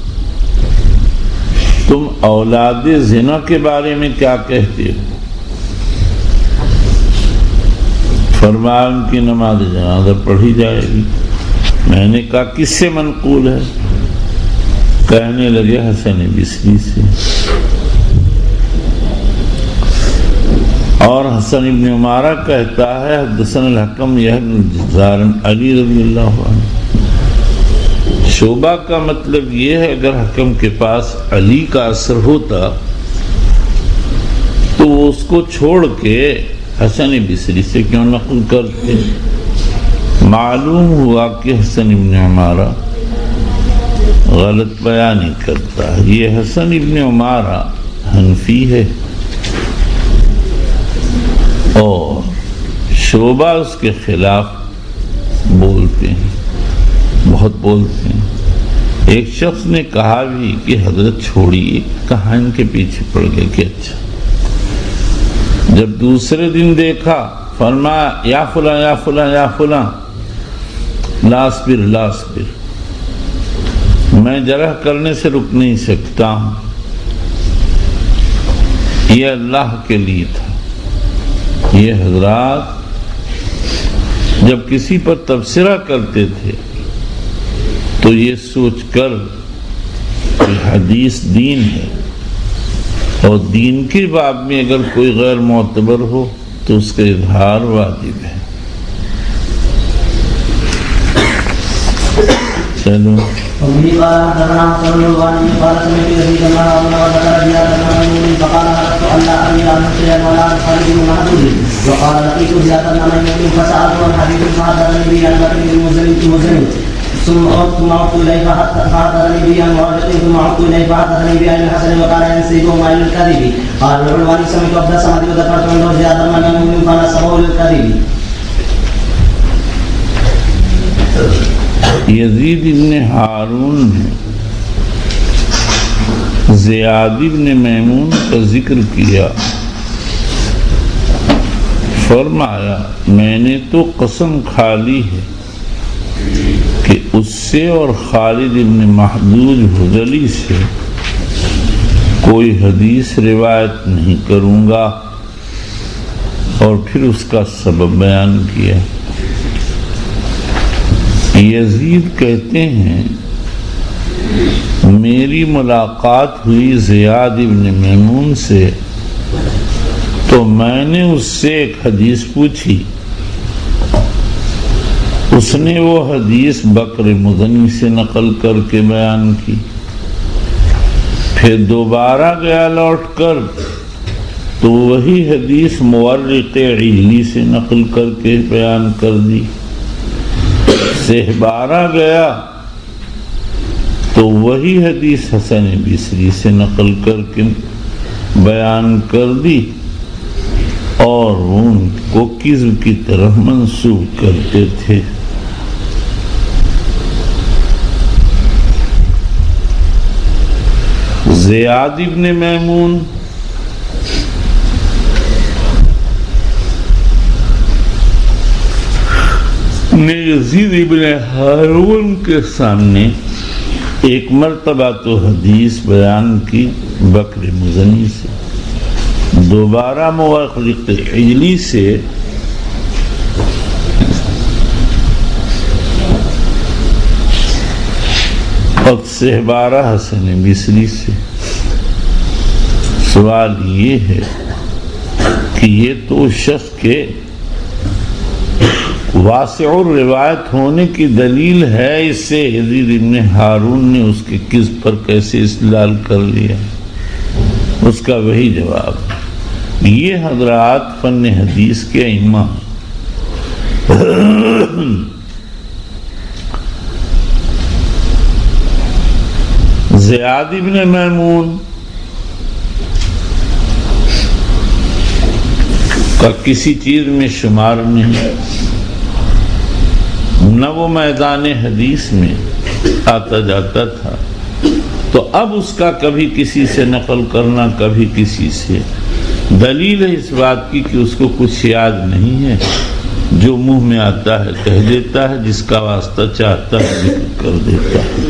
تم اولاد زنا کے بارے میں کیا کہتے ہو؟ فرمایا ان کی نماز جنازہ پڑھی جائے گی. میں نے کہا کس سے منقول ہے؟ کہنے لگے حسن بصری سے. اور حسن ابن عمارہ کہتا ہے حدثنا الحکم یحیی جزار علی رضی اللہ عنہ. شعبہ کا مطلب یہ ہے اگر حکم کے پاس علی کا اثر ہوتا تو وہ اس کو چھوڑ کے حسن بصری سے کیوں نقل کرتے؟ معلوم ہوا کہ حسن ابن عمارہ غلط بیانی کرتا ہے. یہ حسن ابن عمارہ حنفی ہے اور شعبہ اس کے خلاف بولتے ہیں، بہت بولتے ہیں. ایک شخص نے کہا بھی کہ حضرت چھوڑیے، کہاں ان کے پیچھے پڑ گئے کہ اچھا. جب دوسرے دن دیکھا فرمایا یا فلاں یا فلاں یا فلاں لا اصبر لا اصبر، میں جرح کرنے سے رک نہیں سکتا ہوں. یہ اللہ کے لیے تھا. یہ حضرات جب کسی پر تبصرہ کرتے تھے تو یہ سوچ کر کہ حدیث دین ہے اور دین کے باب میں اگر کوئی غیر معتبر ہو تو اس کا اظہار واجب ہے. چلو ثم ثم عدت إليه فحدثني به عن معاوية ثم عدت إليه فحدثني به عن الحسن وقال ينسبه عن الكذب. قال العلماء سمعت عبد الصمد وذكرت عنده زيادة من يؤمن فنسبه للكذب. یزید ابن ہارون نے زیاد ابن میمون کا ذکر کیا، فرمایا میں نے تو قسم کھا لی ہے کہ اس سے اور خالد ابن محدود حذلی سے کوئی حدیث روایت نہیں کروں گا، اور پھر اس کا سبب بیان کیا. یزید کہتے ہیں میری ملاقات ہوئی زیاد ابن میمون سے تو میں نے اس سے ایک حدیث پوچھی. اس نے وہ حدیث بکر مزنی سے نقل کر کے بیان کی، پھر دوبارہ گیا لوٹ کر تو وہی حدیث مورق علی سے نقل کر کے بیان کر دی، سہبارہ گیا تو وہی حدیث حسن بصری سے نقل کر کے بیان کر دی، اور ان کو کذب کی طرح منسوب کرتے تھے۔ زیاد ابن میمون نے یزید ابن ہارون کے سامنے ایک مرتبہ تو حدیث بیان کی بکر مزنی سے، دوبارہ مورق علی سے، اور سہبارہ حسن بصری سے۔ سوال یہ ہے کہ یہ تو شخص کے واسع الروایت ہونے کی دلیل ہے، اس سے یزید ابن ہارون نے اس کے کذب پر کیسے استدلال کر لیا؟ اس کا وہی جواب، یہ حضرات فن حدیث کے ائمہ زیاد ابن میمون کا کسی چیز میں شمار نہیں، نہ وہ میدان حدیث میں آتا جاتا تھا، تو اب اس کا کبھی کسی سے نقل کرنا کبھی کسی سے، دلیل ہے اس بات کی کہ اس کو کچھ یاد نہیں ہے، جو منہ میں آتا ہے کہہ دیتا ہے، جس کا واسطہ چاہتا ہے ذکر کر دیتا ہے۔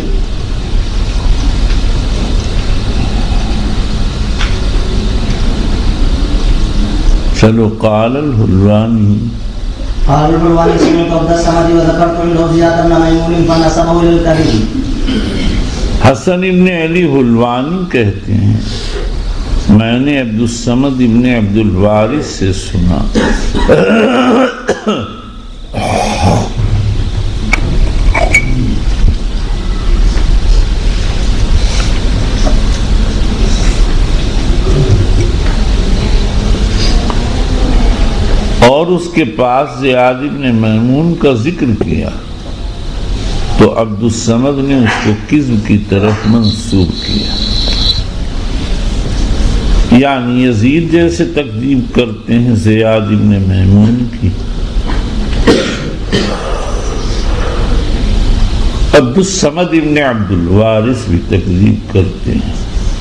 چلو قال الحلوانی قال الحلوانی سمعت عبد الصمد وذكرت عنده زياد بن ميمون فنسبه للكذب۔ حسن ابن علی حلوانی کہتے ہیں میں نے عبد الصمد ابن عبد الوارث سے سنا اور اس کے پاس زیاد ابن میمون کا ذکر کیا تو عبد الصمد نے اس کو کذب کی طرف منسوب کیا، یعنی یزید جیسے تکذیب کرتے ہیں زیاد ابن میمون کی، عبد الصمد ابن عبد الوارث بھی تکذیب کرتے ہیں۔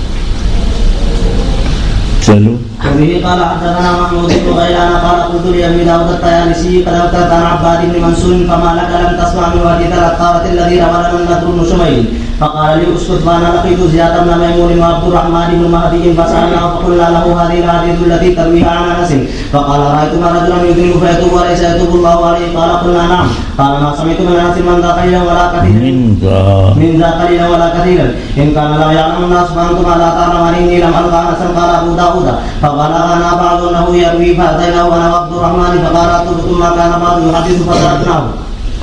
چلو وبه قال حدثنا محمود بن غيلان قال قلت لأبي داود الطيالسي قد أوترت عن عباد بن منصور فما لك لم تسمع من حديث العطارة الذي روى لنا النضر بن شميل فقال لي اسكت فأنا لقيت زياد بن ميمون وعبد الرحمن بن مهدي فسألناه فقلنا له هذه الأحاديث التي ترويها عن أنس فقال رأيتما رجلا يذنب فيتوب وليس يتوب الله عليه قال قلنا نعم قال ما سمعت من أنس من ذا قليلا ولا كثيرا من ذا قليلا ولا كثيرا إن كان لا يعلم الناس فأنتم لا تعلمون إني لم ألقى أنسا قال أبو داود فبلغنا بعض أنه يروي فأتيناه أنا وعبد الرحمن فقال أتركتم ما كان بعض يحدث فتركناه۔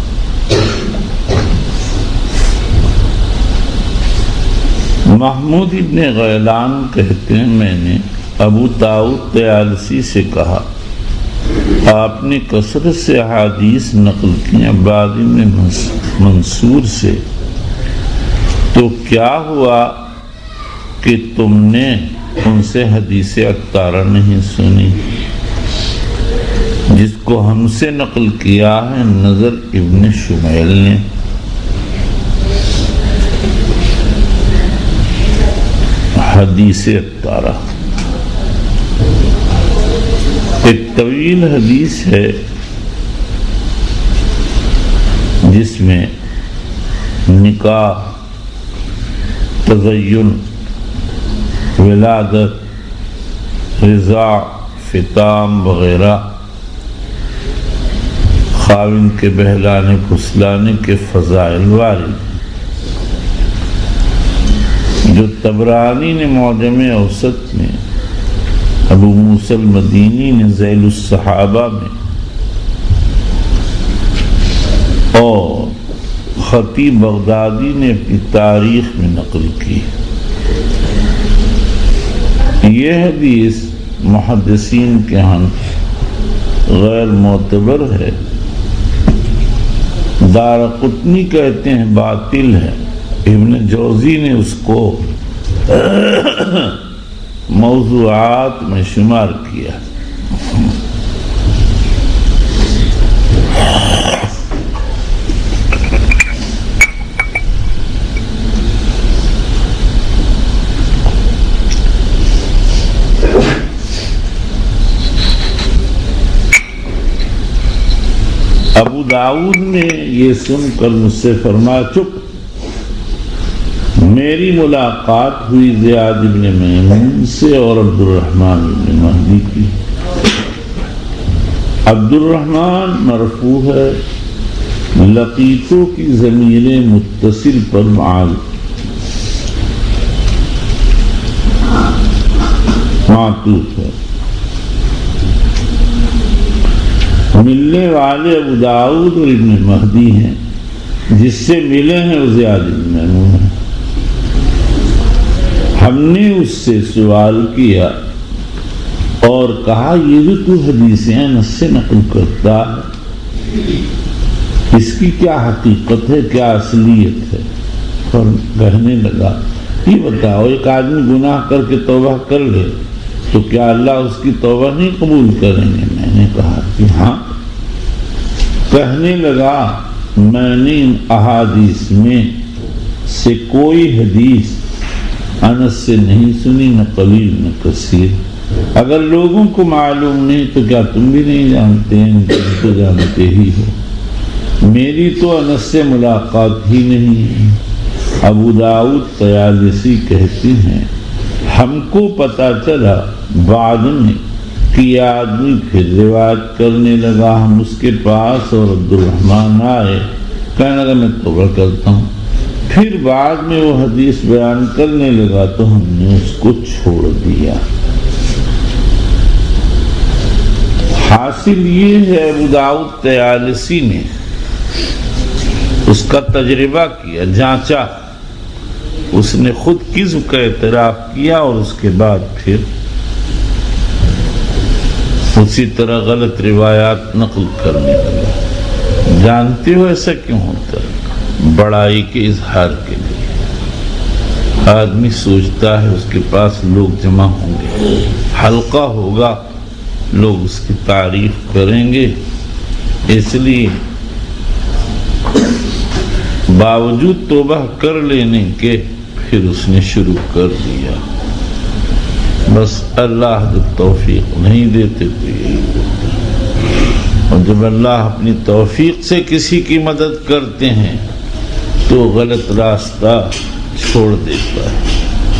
محمود ابن غیلان کہتے ہیں میں نے ابو داؤد طیالسی سے کہا آپ نے کثرت سے احادیث نقل کی عباد بن منصور سے، تو کیا ہوا کہ تم نے ان سے حدیث عطارہ نہیں سنی جس کو ہم سے نقل کیا ہے نضر ابن شمیل نے؟ حدیث عطارہ ایک طویل حدیث ہے جس میں نکاح، تزین، ولادت، رضاع، فتام وغیرہ خاوند کے بہلانے پھسلانے کے فضائل وارد ہیں، جو طبرانی نے معجم اوسط میں، ابو موسیٰ المدینی نے ذیل الصحابہ میں، اور خطیب بغدادی نے اپنی تاریخ میں نقل کی۔ یہ حدیث محدثین کے ہاں غیر معتبر ہے، دارقطنی کہتے ہیں باطل ہے، ابن جوزی نے اس کو موضوعات میں شمار کیا۔ ابو داؤد نے یہ سن کر مجھ سے فرمایا چپ، میری ملاقات ہوئی زیاد بن میمون سے اور عبد الرحمن بن مہدی کی۔ عبد الرحمن مرفوع ہے، لقیتوں کی ضمیر متصل پر معال معطوف ہے۔ ملنے والے ابو داؤد اور ابن مہدی ہیں، جس سے ملے ہیں وہ زیاد بن میمون ہیں۔ ہم نے اس سے سوال کیا اور کہا یہ جو تو حدیثیں انس سے نقل کرتا ہے، اس کی کیا حقیقت ہے، کیا اصلیت ہے؟ اور کہنے لگا یہ بتاؤ، ایک آدمی گناہ کر کے توبہ کر لے تو کیا اللہ اس کی توبہ نہیں قبول کریں گے؟ میں نے کہا کہ ہاں۔ کہنے لگا میں نے ان احادیث میں سے کوئی حدیث انس سے نہیں سنی، نہ قلیل نہ کثیر۔ اگر لوگوں کو معلوم نہیں تو کیا تم بھی نہیں جانتے ہیں؟ تم تو جانتے ہی ہو، میری تو انس سے ملاقات ہی نہیں ہے۔ ابو داؤد طیالسی کہتے ہیں ہم کو پتا چلا بعد میں کہ یہ آدمی پھر روایت کرنے لگا، ہم اس کے پاس اور عبد الرحمن آئے، کہنے لگا میں توبہ کرتا ہوں۔ پھر بعد میں وہ حدیث بیان کرنے لگا تو ہم نے اس کو چھوڑ دیا۔ حاصل یہ ہے ابو داؤد طیالسی نے اس کا تجربہ کیا، جانچا، اس نے خود کذب کا اعتراف کیا اور اس کے بعد پھر اسی طرح غلط روایات نقل کرنے لگا۔ جانتے ہو ایسا کیوں ہوتا ہے؟ بڑائی کے اظہار کے لیے آدمی سوچتا ہے اس کے پاس لوگ جمع ہوں گے، حلقہ ہوگا، لوگ اس کی تعریف کریں گے، اس لیے باوجود توبہ کر لینے کے پھر اس نے شروع کر دیا۔ بس اللہ جب توفیق نہیں دیتے تو یہی ہوتا ہے، اور جب اللہ اپنی توفیق سے کسی کی مدد کرتے ہیں تو غلط راستہ چھوڑ دیتا ہے۔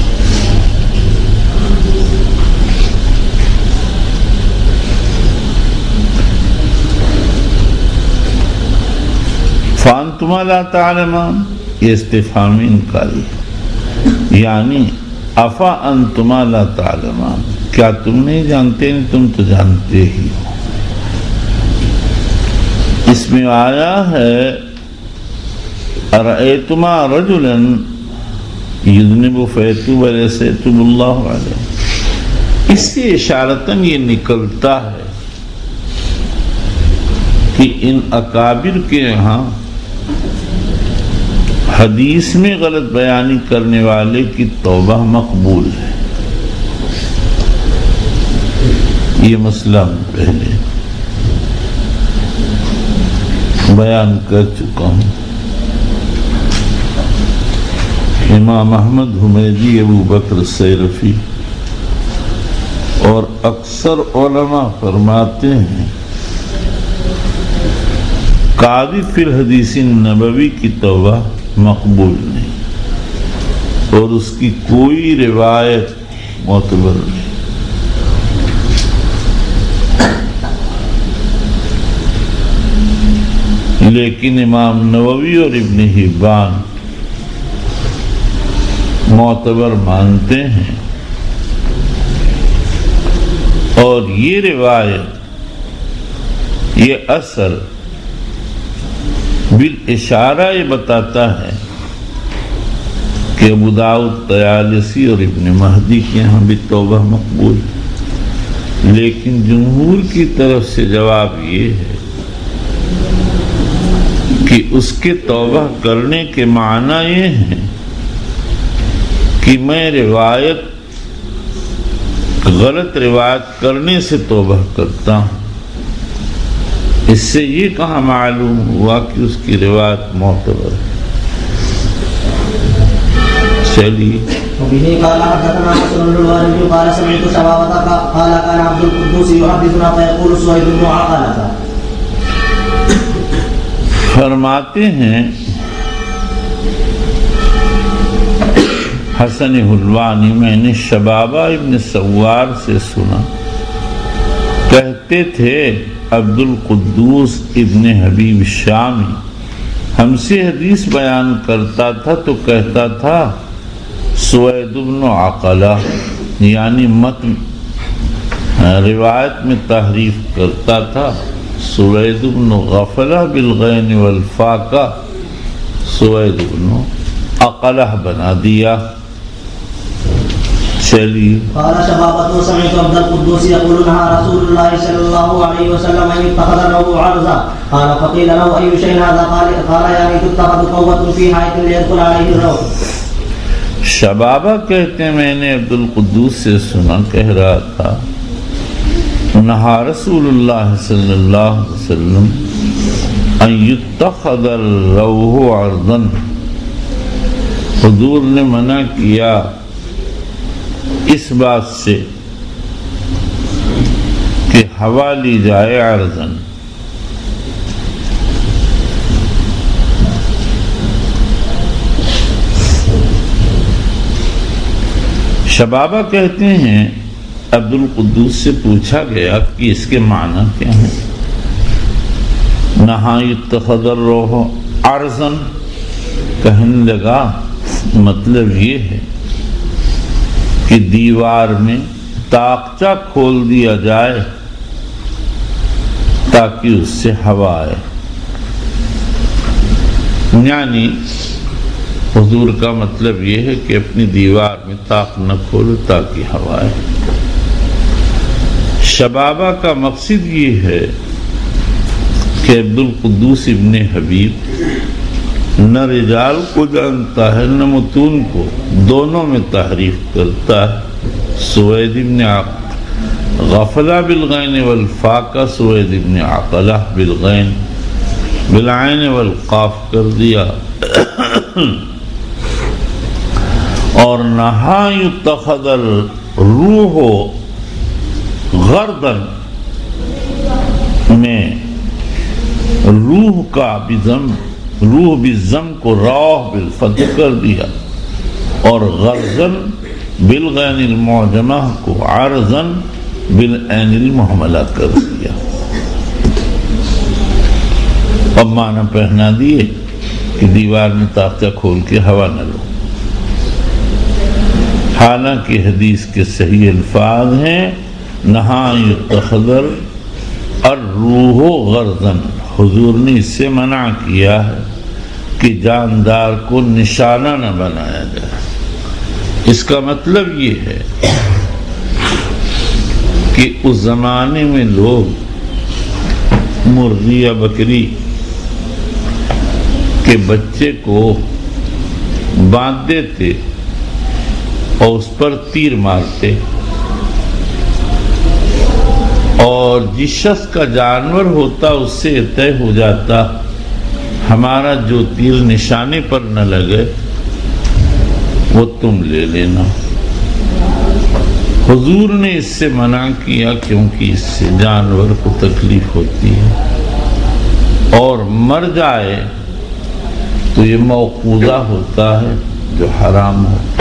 فَأَنْتُمَا لَا تَعْلَمَانَ، یہ استفہامی انکاری، یعنی افا انتما لا تعلمان، کیا تم نہیں جانتے؟ نہیں، تم تو جانتے ہی ہو۔ اس میں آیا ہے ارأیتما رجلا یذنب فیتوب لیس یتوب اللہ علیہ، اس سے اشارتاً یہ نکلتا ہے کہ ان اکابر کے یہاں حدیث میں غلط بیانی کرنے والے کی توبہ مقبول ہے۔ یہ مسئلہ میں پہلے بیان کر چکا ہوں۔ امام احمد حمیدی، ابو بکر سیرفی اور اکثر علماء فرماتے ہیں قاضی فی الحدیث النبوی کی توبہ مقبول نہیں اور اس کی کوئی روایت معتبر نہیں۔ لیکن امام نووی اور ابن حبان معتبر مانتے ہیں، اور یہ روایت، یہ اثر بالاشارہ یہ بتاتا ہے کہ ابو داؤد طیالسی اور ابن مہدی کے یہاں بھی توبہ مقبول، لیکن جمہور کی طرف سے جواب یہ ہے کہ اس کے توبہ کرنے کے معنی یہ ہے کہ میں روایت غلط روایت کرنے سے توبہ کرتا ہوں۔ اس سے یہ کہاں معلوم ہوا کہ اس کی روایت معتبر ہے؟ چلیے وبه قال حدثنا حسن بن الوارث قال سمعت شبابة قال كان عبد القدوس يحدثنا فيقول سويد بن عقلة. فرماتے ہیں حسن حلوانی میں نے شبابہ ابن سوار سے سنا، کہتے تھے عبد القدوس ابن حبیب شامی ہم سے حدیث بیان کرتا تھا تو کہتا تھا سوید بن عقلہ، یعنی متن روایت میں تحریف کرتا تھا، سوید بن غفلہ بالغین والفا کا سوید بن عقلہ بنا دیا۔ چلیے قال شبابة سمعت عبد القدوس يقول نهى رسول الله صلى الله عليه وسلم ان يتخذ له عرضا، قال فقيل له اي شيء هذا؟ قال قال يعني تتخذ قوة في حائط ليدخل عليه الروح۔ شبابہ کہتے ہیں میں نے عبد القدوس سے سنا، کہہ رہا تھا نہا رسول اللہ صلی اللہ علیہ وسلم ان یتخذ الروح عرضا، حضور نے منع کیا اس بات سے کہ ہوا لی جائے عرضاً۔ شبابہ کہتے ہیں عبد القدوس سے پوچھا گیا کہ اس کے معنی کیا ہیں؟ نہا یتخذ الروح عرضاً، کہنے لگا مطلب یہ ہے کہ دیوار میں تاقچہ کھول دیا جائے تاکہ اس سے ہوا آئے، یعنی حضور کا مطلب یہ ہے کہ اپنی دیوار میں طاق نہ کھولو تاکہ ہوا آئے۔ شبابہ کا مقصد یہ ہے کہ عبد القدوس ابن حبیب نہ رجال کو جانتا ہے نہ متون کو، دونوں میں تحریف کرتا ہے۔ سوید ابن غفلہ بالغین والفا کا سوید ابن عقلہ بالغین بالعین والقاف کر دیا، اور نہا یتخذ الروح غرضاً میں روح کا بزم روح بالضم کو روح بالفتح کر دیا، اور غرضاً بالغین المعجمہ کو عرضاً بالعین المحملہ کر دیا۔ اب معنی پہنا دیے کہ دیوار میں تاقچہ کھول کے ہوا نہ لو، حالانکہ حدیث کے صحیح الفاظ ہیں نہا یتخذ الروح غرضاً، حضور نے اس سے منع کیا ہے کہ جاندار کو نشانہ نہ بنایا جائے۔ اس کا مطلب یہ ہے کہ اس زمانے میں لوگ مرغی یا بکری کے بچے کو باندھتے تھے اور اس پر تیر مارتے، اور جس شخص کا جانور ہوتا اس سے طے ہو جاتا ہمارا جو تیر نشانے پر نہ لگے وہ تم لے لینا۔ حضور نے اس سے منع کیا کیونکہ اس سے جانور کو تکلیف ہوتی ہے، اور مر جائے تو یہ موقوذہ ہوتا ہے جو حرام ہوتا ہے۔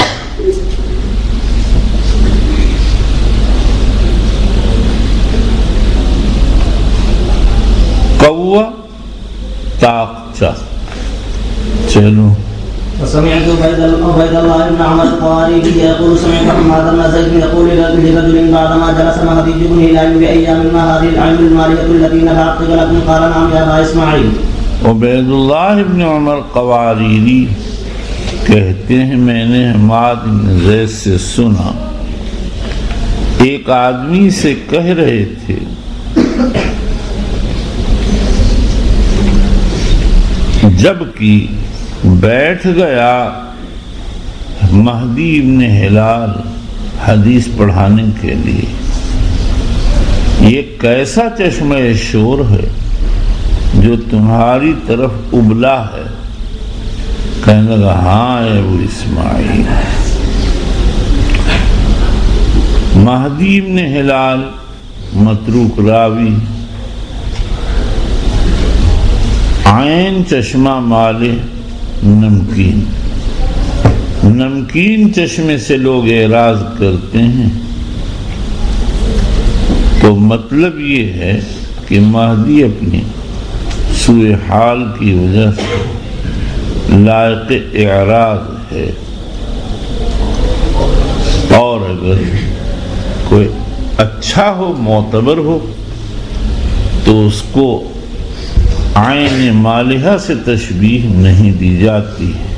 قوہ طاقچہ، چلو وسمعت عبيد الله بن عمر القواريري يقول سمعت حماد بن زيد يقول لرجل بعدما جلس مهدي بن هلال بأيام ما هذه العلم المالية التي نبعت قبلكم؟ قال نعم يا أبا إسماعيل. عبید اللہ ابن عمر قواریری کہتے ہیں میں نے حماد بن زید سے سنا ایک آدمی سے کہہ رہے تھے جب کہ بیٹھ گیا مہدی ابن ہلال حدیث پڑھانے کے لیے یہ کیسا چشمہ شور ہے جو تمہاری طرف ابلا ہے؟ کہنے لگا ہاں اے ابو اسماعیل۔ مہدی ابن ہلال متروک راوی، عین چشمہ مالے نمکین، نمکین چشمے سے لوگ اعراض کرتے ہیں تو مطلب یہ ہے کہ مہدی اپنی سوء حال کی وجہ سے لائق اعراض ہے، اور اگر کوئی اچھا ہو معتبر ہو تو اس کو عین مالحہ سے تشبیہ نہیں دی جاتی ہے۔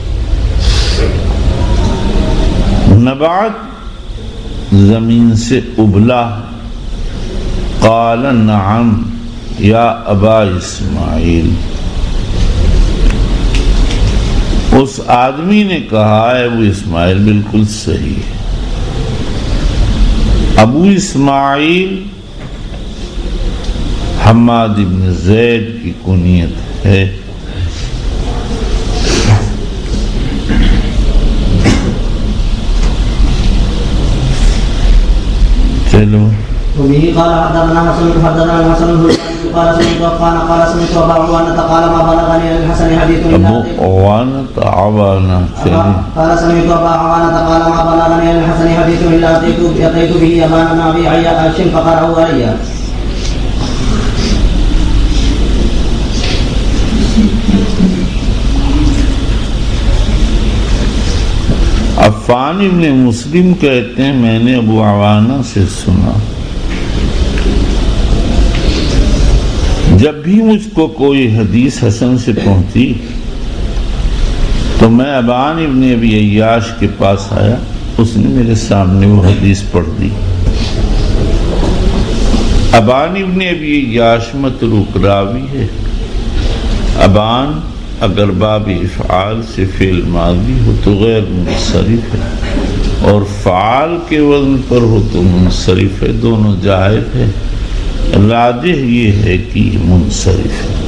نبات زمین سے ابلا، قال نعم یا ابا اسماعیل، اس آدمی نے کہا ہے ابو اسماعیل بالکل صحیح ہے۔ ابو اسماعیل حماد بن زید کی کنیت ہے۔ چلو وبه قال حدثنا حسن حدثنا الحسن بن قال سمعت عفان قال سمعت ابا عوانة قال ما بلغني الحسن حديث ابو عوانة عوانة قال سمعت ابا عوانة قال ما بلغني الحسن حديث الا اتيت به ابان بن ابي عياش فقرأه علي۔ عفان ابن مسلم کہتے ہیں میں نے ابو عوانہ سے سنا جب بھی مجھ کو کوئی حدیث حسن سے پہنچی تو میں ابان ابن ابی عیاش کے پاس آیا، اس نے میرے سامنے وہ حدیث پڑھ دی۔ ابان ابن ابی عیاش متروک راوی ہے۔ ابان اگر باب افعال سے فعل ماضی ہو تو غیر منصرف ہے، اور فعال کے وزن پر ہو تو منصرف ہے، دونوں جائز ہے۔ راجح یہ ہے کہ منصرف ہے۔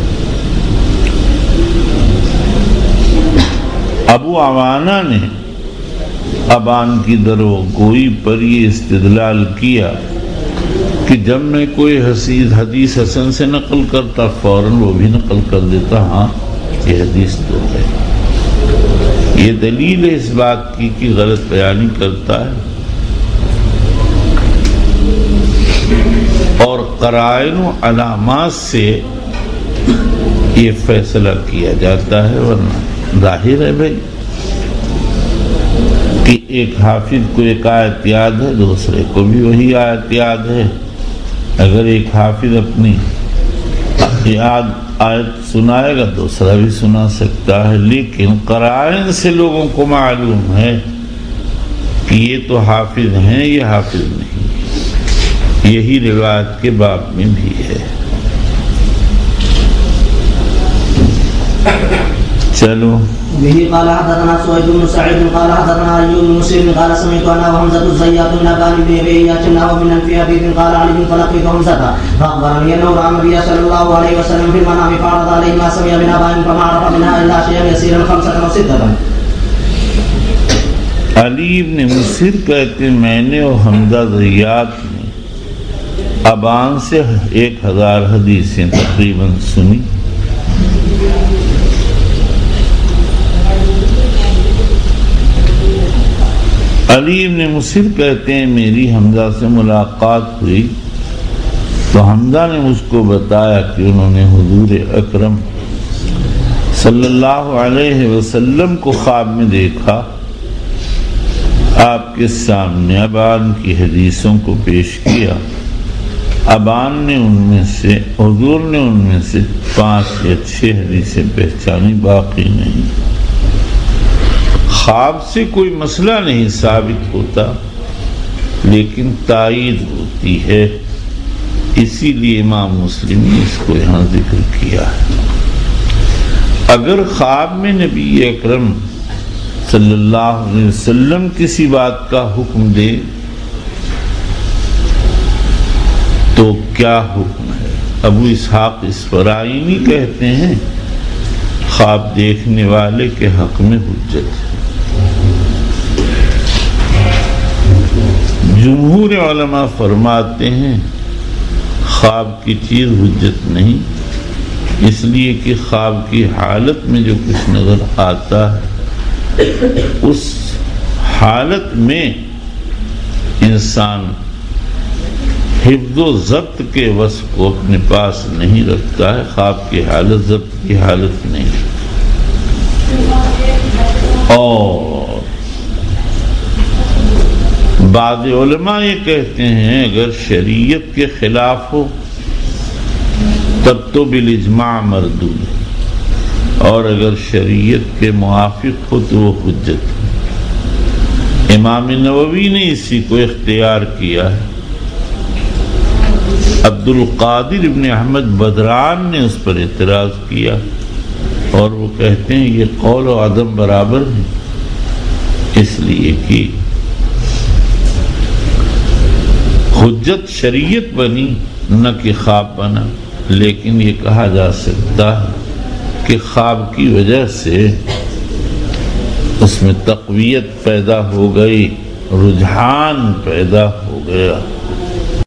ابو عوانہ نے ابان کی دروگوئی پر یہ استدلال کیا کہ جب میں کوئی حدیث حسن سے نقل کرتا فوراً وہ بھی نقل کر دیتا ہاں یہ حدیث تو ہے۔ یہ دلیل ہے اس بات کی کہ غلط بیانی کرتا ہے، اور قرائن و علامات سے یہ فیصلہ کیا جاتا ہے، ورنہ ظاہر ہے بھائی کہ ایک حافظ کو ایک آیت یاد ہے دوسرے کو بھی وہی آیت یاد ہے۔ اگر ایک حافظ اپنی یاد آیت سنائے گا دوسرا بھی سنا سکتا ہے، لیکن قرائن سے لوگوں کو معلوم ہے کہ یہ تو حافظ ہیں یہ حافظ نہیں۔ یہی روایت کے باب میں بھی ہے۔ چلو به قال حدثنا سويد بن سعيد قال حدثنا ايوب بن مسلم قال سمعت انا وحمزة الزيات بن ابان بن ابي اياش ومن في حديث قال علي فلقيت حمزة فاخبرني انه راى النبي صلى الله عليه وسلم في المنام فعرض عليه ما سمع من ابان فما عرف منها الا شيئا يسيرا خمسة او ستة۔ علی بن مصر کہتے ہیں میں نے اور حمزہ زیات نے ابان سے ایک ہزار حدیثیں تقریباً سنی۔ علی بن مصر کہتے ہیں میری حمزہ سے ملاقات ہوئی تو حمزہ نے مجھ کو بتایا کہ انہوں نے حضور اکرم صلی اللہ علیہ وسلم کو خواب میں دیکھا، آپ کے سامنے ابان کی حدیثوں کو پیش کیا ابان نے ان میں سے حضور نے ان میں سے پانچ یا چھ حدیثیں پہچانی، باقی نہیں۔ خواب سے کوئی مسئلہ نہیں ثابت ہوتا لیکن تائید ہوتی ہے، اسی لیے امام مسلم نے اس کو یہاں ذکر کیا ہے۔ اگر خواب میں نبی اکرم صلی اللہ علیہ وسلم کسی بات کا حکم دے تو کیا حکم ہے؟ ابو اسحاق اسفرائینی کہتے ہیں خواب دیکھنے والے کے حق میں حجت ہے۔ جمہور علماء فرماتے ہیں خواب کی چیز حجت نہیں، اس لیے کہ خواب کی حالت میں جو کچھ نظر آتا ہے اس حالت میں انسان حفظ و ضبط کے وصف کو اپنے پاس نہیں رکھتا ہے، خواب کی حالت ضبط کی حالت نہیں۔ اور بعض علماء یہ کہتے ہیں اگر شریعت کے خلاف ہو تب تو بالاجماع مردود، اور اگر شریعت کے موافق ہو تو وہ حجت ہے۔ امام نووی نے اسی کو اختیار کیا ہے۔ عبد القادر ابن احمد بدران نے اس پر اعتراض کیا اور وہ کہتے ہیں یہ قول و عدم برابر ہے، اس لیے کہ حجت شریعت بنی نہ کہ خواب بنا، لیکن یہ کہا جا سکتا ہے کہ خواب کی وجہ سے اس میں تقویت پیدا ہو گئی، رجحان پیدا ہو گیا۔